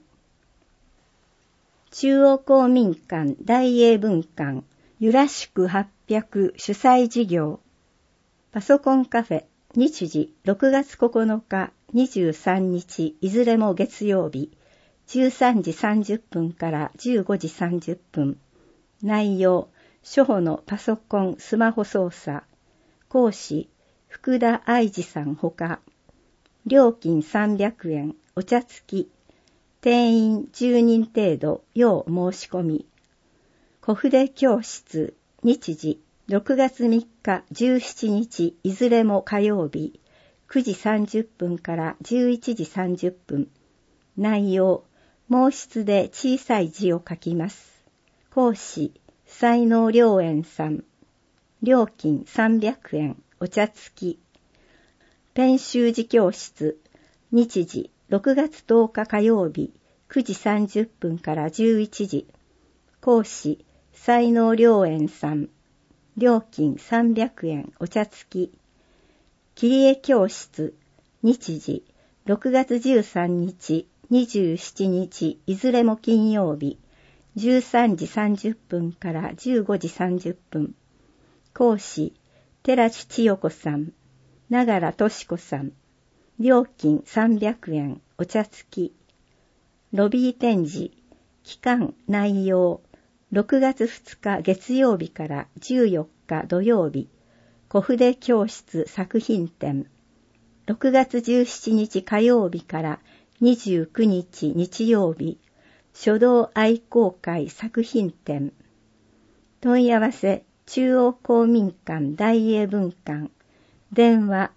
S4: 中央公民館大英文館、ゆらしく800主催事業。パソコンカフェ、日時6月9日、23日、いずれも月曜日。13時30分から15時30分。内容、初歩のパソコン、スマホ操作。講師、福田愛二さんほか。料金300円、お茶付き。定員10人程度、要申し込み。小筆教室、日時、6月3日、17日、いずれも火曜日。9時30分から11時30分。内容、毛筆で小さい字を書きます。講師、才能良縁さん。料金300円、お茶付き。ペン習字教室、日時、6月10日火曜日、9時30分から11時。講師、才能良縁さん。料金300円、お茶付き。切り絵教室、日時、6月13日、27日、いずれも金曜日、13時30分から15時30分。講師、寺地千代子さん、長良敏子さん。料金300円、お茶付き。ロビー展示、期間、内容、6月2日月曜日から14日土曜日、小筆教室作品展。6月17日火曜日から29日日曜日、書道愛好会作品展。問い合わせ、中央公民館大英文館。電話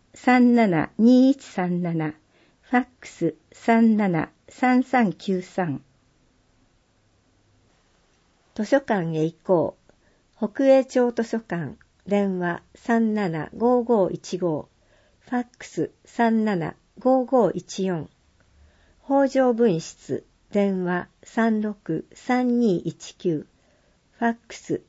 S4: 37-2137、ファックス37-3393。図書館へ行こう。北栄町図書館。電話37-5515、ファックス37-5514。北条分室、電話36-3219、ファックス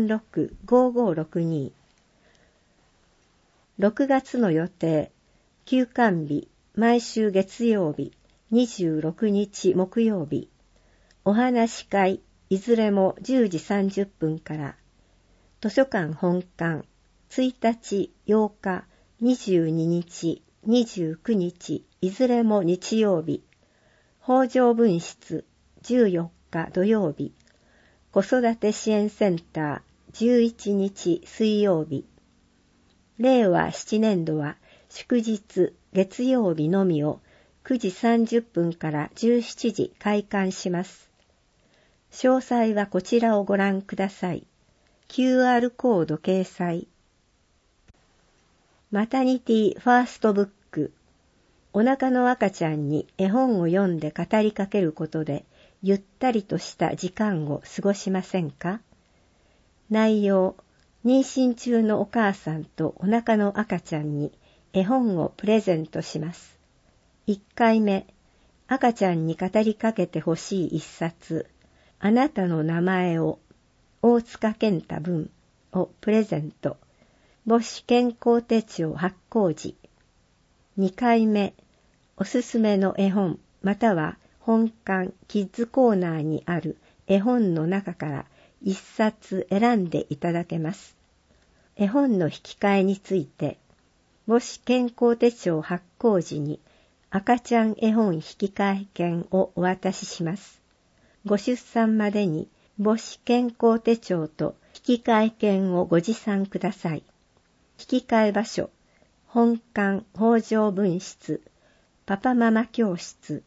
S4: 36-5562。6月の予定、休館日、毎週月曜日、26日木曜日。お話し会、いずれも10時30分から。図書館本館、1日、8日、22日、29日、いずれも日曜日。北条分室、14日土曜日。子育て支援センター、11日水曜日。令和7年度は祝日月曜日のみを9時30分から17時開館します。詳細はこちらをご覧ください。QR コード掲載。マタニティファーストブック。お腹の赤ちゃんに絵本を読んで語りかけることでゆったりとした時間を過ごしませんか？内容、妊娠中のお母さんとお腹の赤ちゃんに絵本をプレゼントします。1回目、赤ちゃんに語りかけてほしい一冊、あなたの名前を、大塚健太文をプレゼント。母子健康手帳発行時。 2回目、おすすめの絵本または本館キッズコーナーにある絵本の中から1冊選んでいただけます。絵本の引き換えについて、母子健康手帳発行時に赤ちゃん絵本引き換え券をお渡しします。ご出産までに母子健康手帳と引き換え券をご持参ください。引き換え場所、本館北条分室、パパママ教室。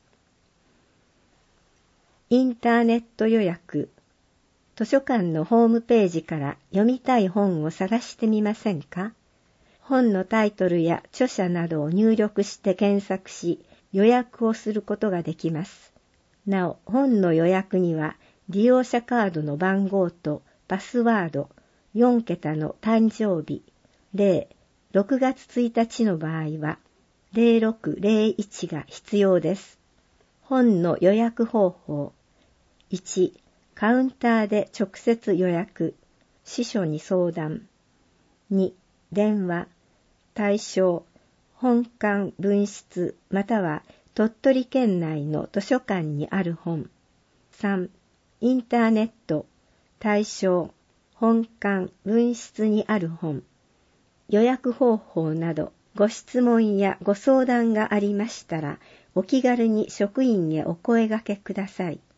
S4: インターネット予約、図書館のホームページから読みたい本を探してみませんか？本のタイトルや著者などを入力して検索し、予約をすることができます。なお、本の予約には利用者カードの番号とパスワード、4桁の誕生日、6月1日の場合は0601が必要です。本の予約方法。1、カウンターで直接予約、司書に相談。2、電話、対象、本館分室または鳥取県内の図書館にある本。3、インターネット、対象、本館分室にある本。予約方法などご質問やご相談がありましたら、お気軽に職員へお声掛けください。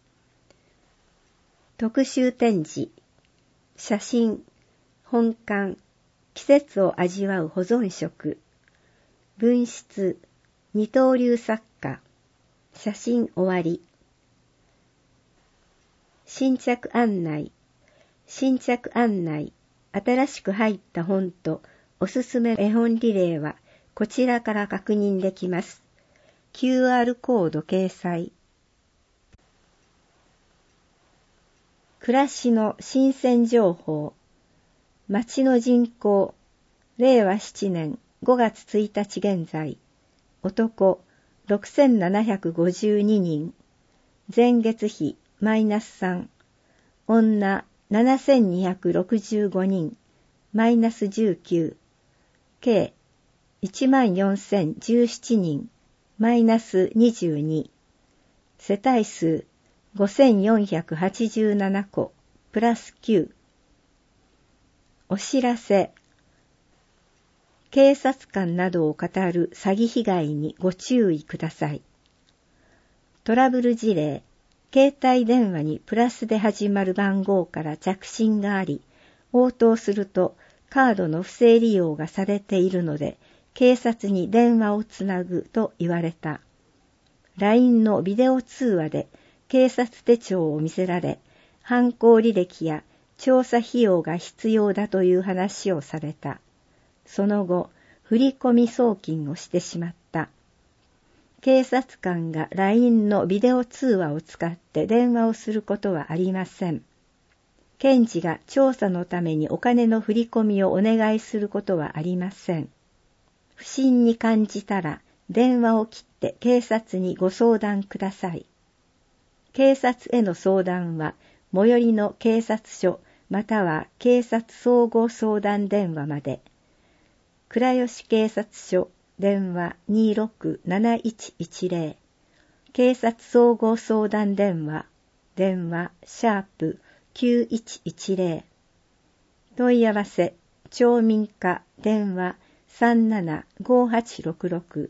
S4: 特集展示、写真、本館、季節を味わう保存食、分室、二刀流作家、写真終わり。新着案内、新着案内、新しく入った本とおすすめ絵本リレーはこちらから確認できます。QR コード掲載。暮らしの新鮮情報。町の人口、令和7年5月1日現在、男6752人、前月比マイナス3、女7265人、マイナス19、計14017人、マイナス22、世帯数5487戸、プラス9。お知らせ。警察官などを語る詐欺被害にご注意ください。トラブル事例。携帯電話にプラスで始まる番号から着信があり、応答するとカードの不正利用がされているので、警察に電話をつなぐと言われた。LINE のビデオ通話で警察手帳を見せられ、犯行履歴や調査費用が必要だという話をされた。その後、振込送金をしてしまった。警察官が LINE のビデオ通話を使って電話をすることはありません。検事が調査のためにお金の振り込みをお願いすることはありません。不審に感じたら電話を切って警察にご相談ください。警察への相談は最寄りの警察署または警察総合相談電話まで。倉吉警察署電話 267110 警察総合相談電話#9110 問い合わせ町民課電話375866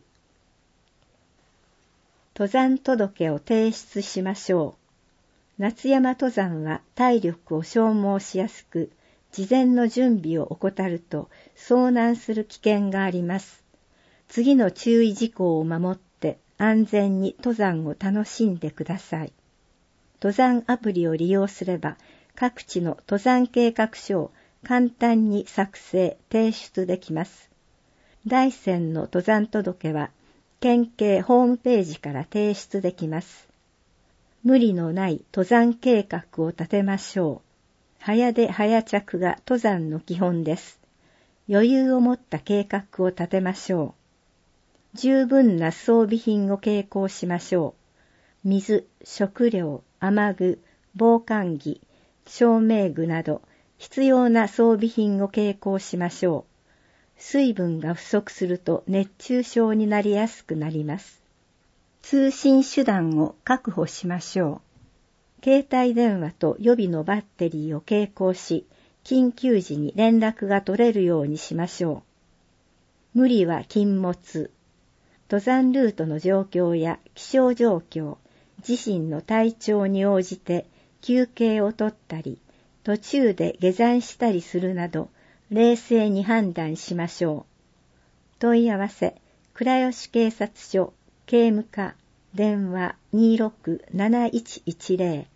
S4: 登山届を提出しましょう。夏山登山は体力を消耗しやすく、事前の準備を怠ると遭難する危険があります。次の注意事項を守って安全に登山を楽しんでください。登山アプリを利用すれば、各地の登山計画書を簡単に作成・提出できます。大山の登山届は、県警ホームページから提出できます。無理のない登山計画を立てましょう。早出早着が登山の基本です。余裕を持った計画を立てましょう。十分な装備品を携行しましょう。水、食料、雨具、防寒着、照明具など必要な装備品を携行しましょう。 水分が不足すると熱中症になりやすくなります。通信手段を確保しましょう。携帯電話と予備のバッテリーを携行し、緊急時に連絡が取れるようにしましょう。無理は禁物。登山ルートの状況や気象状況、自身の体調に応じて休憩を取ったり、途中で下山したりするなど、冷静に判断しましょう。問い合わせ、倉吉警察署、警務課、電話 267110。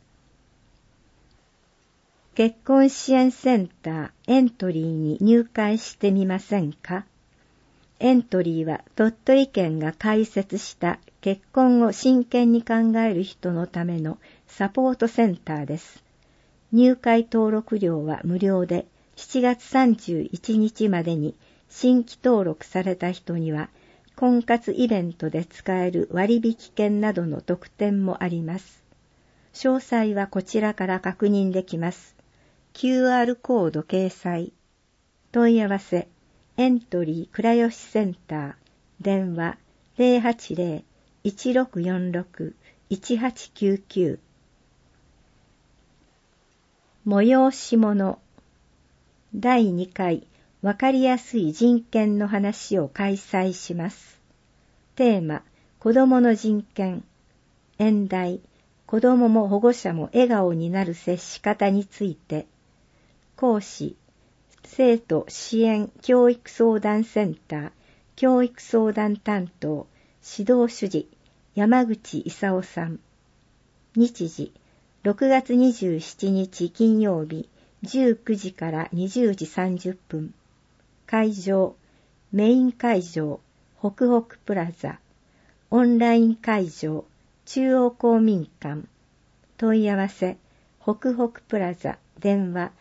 S4: 結婚支援センターエントリーに入会してみませんか？エントリーは鳥取県が開設した結婚を真剣に考える人のためのサポートセンターです。入会登録料は無料で、7月31日までに新規登録された人には婚活イベントで使える割引券などの特典もあります。詳細はこちらから確認できます。QR コード掲載。問い合わせ、エントリー倉吉センター、電話 080-1646-1899。催し物。第2回わかりやすい人権の話を開催します。テーマ、子どもの人権。演題、子どもも保護者も笑顔になる接し方について。講師、生徒支援教育相談センター教育相談担当指導主事山口勲さん。日時、6月27日金曜日19時から20時30分。会場、メイン会場、北北プラザ。オンライン会場、中央公民館。問い合わせ、北北プラザ、電話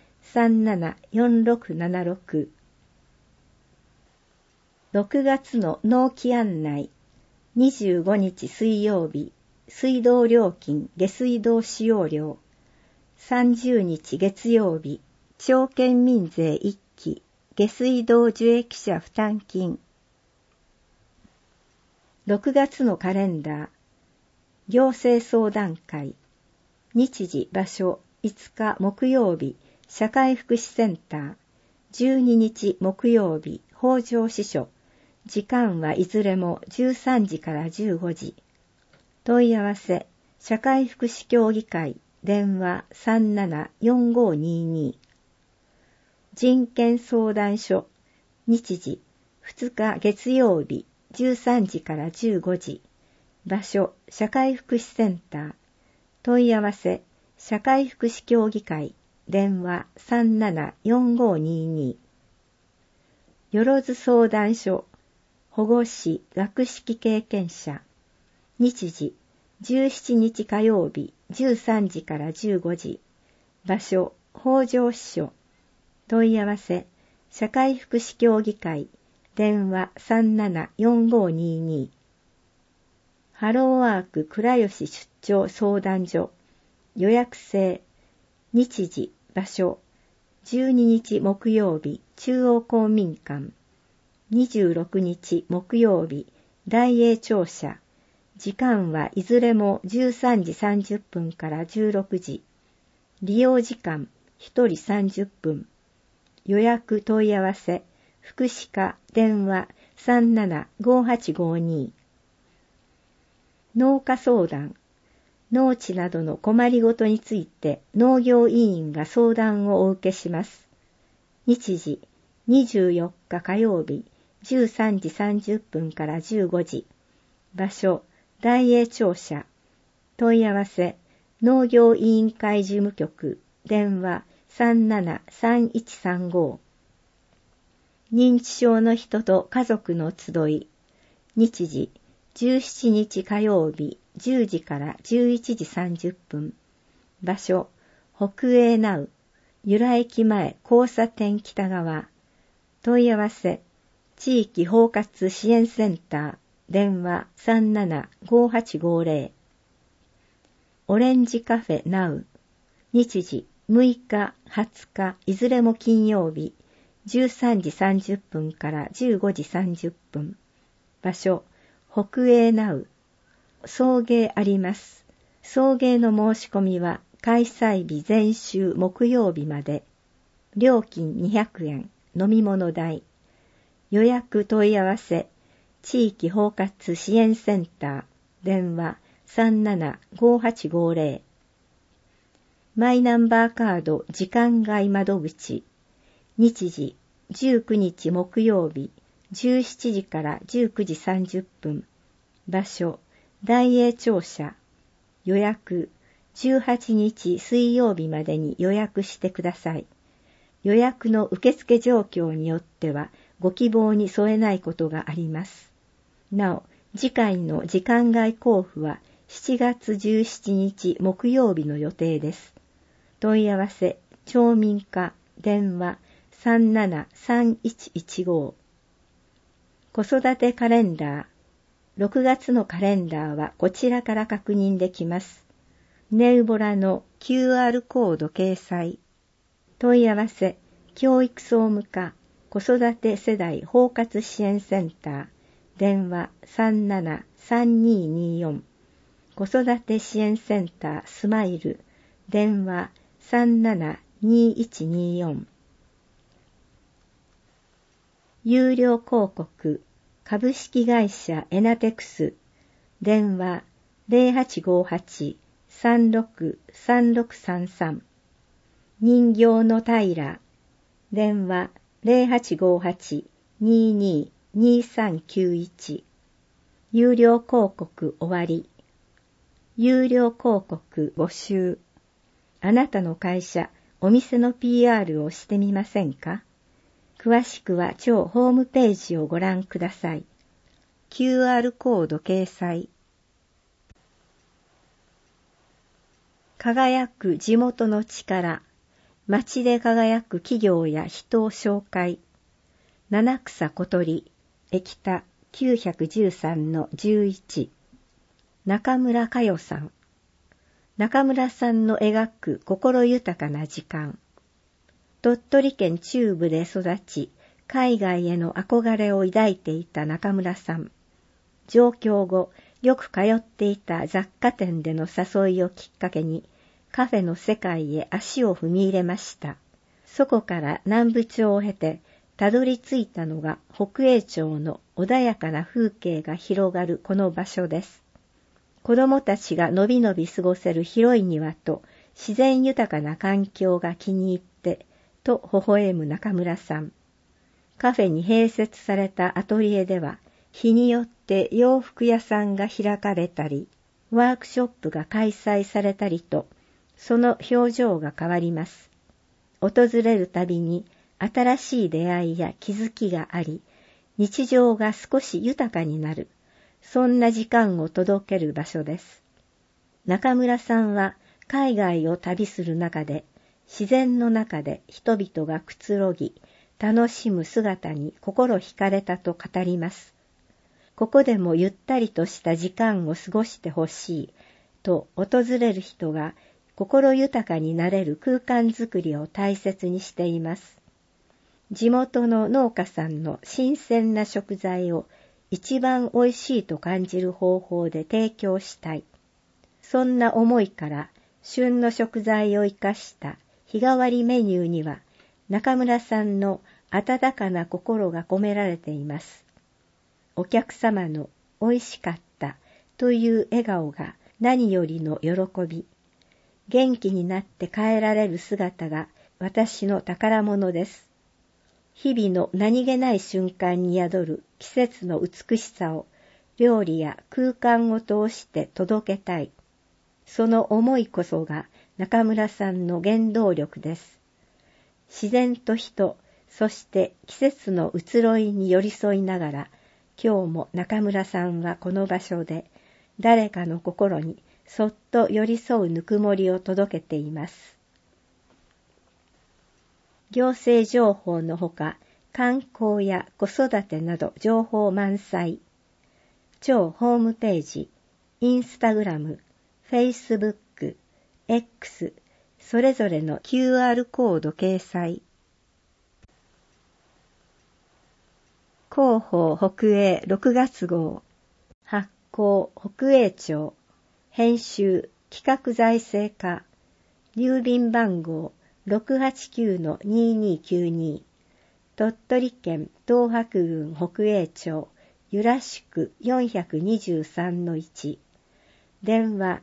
S4: 374676。6月の納期案内。25日水曜日、水道料金下水道使用料。30日月曜日、町県民税1期下水道受益者負担金。6月のカレンダー。行政相談会。日時場所5日木曜日、社会福祉センター。12日木曜日、北条支所。時間はいずれも13時から15時。問い合わせ、社会福祉協議会。電話374522。人権相談所。日時2日月曜日13時から15時。場所社会福祉センター。問い合わせ社会福祉協議会。電話374522。よろず相談所。保護司学識経験者。日時17日火曜日13時から15時。場所北条支所。問い合わせ社会福祉協議会。電話374522。ハローワーク倉吉出張相談所。予約制。日時場所12日木曜日中央公民館。26日木曜日大英庁舎。時間はいずれも13時30分から16時。利用時間1人30分。予約問い合わせ福祉課電話375852。農家相談。農地などの困りごとについて農業委員が相談をお受けします。日時24日火曜日13時30分から15時。場所大英庁舎。問い合わせ農業委員会事務局。電話373135。認知症の人と家族の集い。日時17日火曜日10時から11時30分。場所北営ナウ由良駅前交差点北側。問い合わせ地域包括支援センター。電話375850。オレンジカフェナウ。日時6日20日いずれも金曜日 13時30分から15時30分。場所、北営ナウ。送迎あります。送迎の申し込みは開催日前週木曜日まで。料金200円、飲み物代。予約問い合わせ、地域包括支援センター、電話 375850。マイナンバーカード時間外窓口。日時、19日木曜日、17時から19時30分。場所、大栄庁舎。予約、18日水曜日までに予約してください。予約の受付状況によってはご希望に添えないことがあります。なお、次回の時間外交付は7月17日木曜日の予定です。問い合わせ、町民課、電話373115。子育てカレンダー。6月のカレンダーはこちらから確認できます。ネウボラの QR コード掲載。問い合わせ、教育総務課、子育て世代包括支援センター、電話373224。子育て支援センタースマイル、電話372124。有料広告、株式会社エナテクス、電話0858-363633。人形の平、電話0858-222391。有料広告終わり。有料広告募集。あなたの会社、お店の PR をしてみませんか？詳しくは町ホームページをご覧ください。QR コード掲載。輝く地元の力。町で輝く企業や人を紹介。七草小鳥、液田 913-11。中村佳代さん。中村さんの描く心豊かな時間。鳥取県中部で育ち、海外への憧れを抱いていた中村さん。上京後、よく通っていた雑貨店での誘いをきっかけに、カフェの世界へ足を踏み入れました。そこから南部町を経て、たどり着いたのが北栄町の穏やかな風景が広がるこの場所です。子供たちがのびのび過ごせる広い庭と自然豊かな環境が気に入って、と微笑む中村さん。カフェに併設されたアトリエでは、日によって洋服屋さんが開かれたり、ワークショップが開催されたりと、その表情が変わります。訪れるたびに新しい出会いや気づきがあり、日常が少し豊かになる、そんな時間を届ける場所です。中村さんは海外を旅する中で、自然の中で人々がくつろぎ、楽しむ姿に心惹かれたと語ります。ここでもゆったりとした時間を過ごしてほしいと訪れる人が心豊かになれる空間づくりを大切にしています。地元の農家さんの新鮮な食材を一番おいしいと感じる方法で提供したい。そんな思いから旬の食材を生かした日替わりメニューには中村さんの温かな心が込められています。お客様の美味しかったという笑顔が何よりの喜び。元気になって帰られる姿が私の宝物です。日々の何気ない瞬間に宿る季節の美しさを料理や空間を通して届けたい。その思いこそが中村さんの原動力です。自然と人、そして季節の移ろいに寄り添いながら、今日も中村さんはこの場所で誰かの心にそっと寄り添うぬくもりを届けています。行政情報のほか、観光や子育てなど情報満載。町ホームページ、インスタグラム、フェイスブック、X、それぞれの QR コード掲載。 広報北英6月号。発行北英庁。編集企画財政課。郵便番号 689-2292。鳥取県東白郡北栄町由良宿 423-1。電話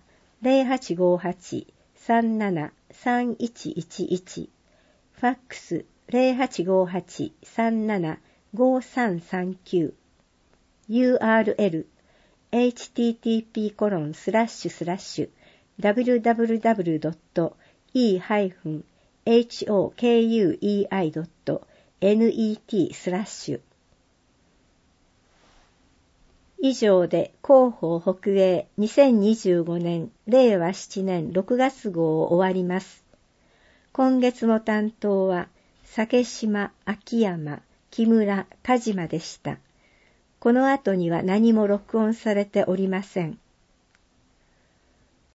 S4: 0858-373111。ファックス 0858-375339。URL http://www.e-hokui.net/ 以上で広報北英2025年令和7年6月号を終わります。今月の担当は酒島、秋山、木村、田島でした。この後には何も録音されておりません。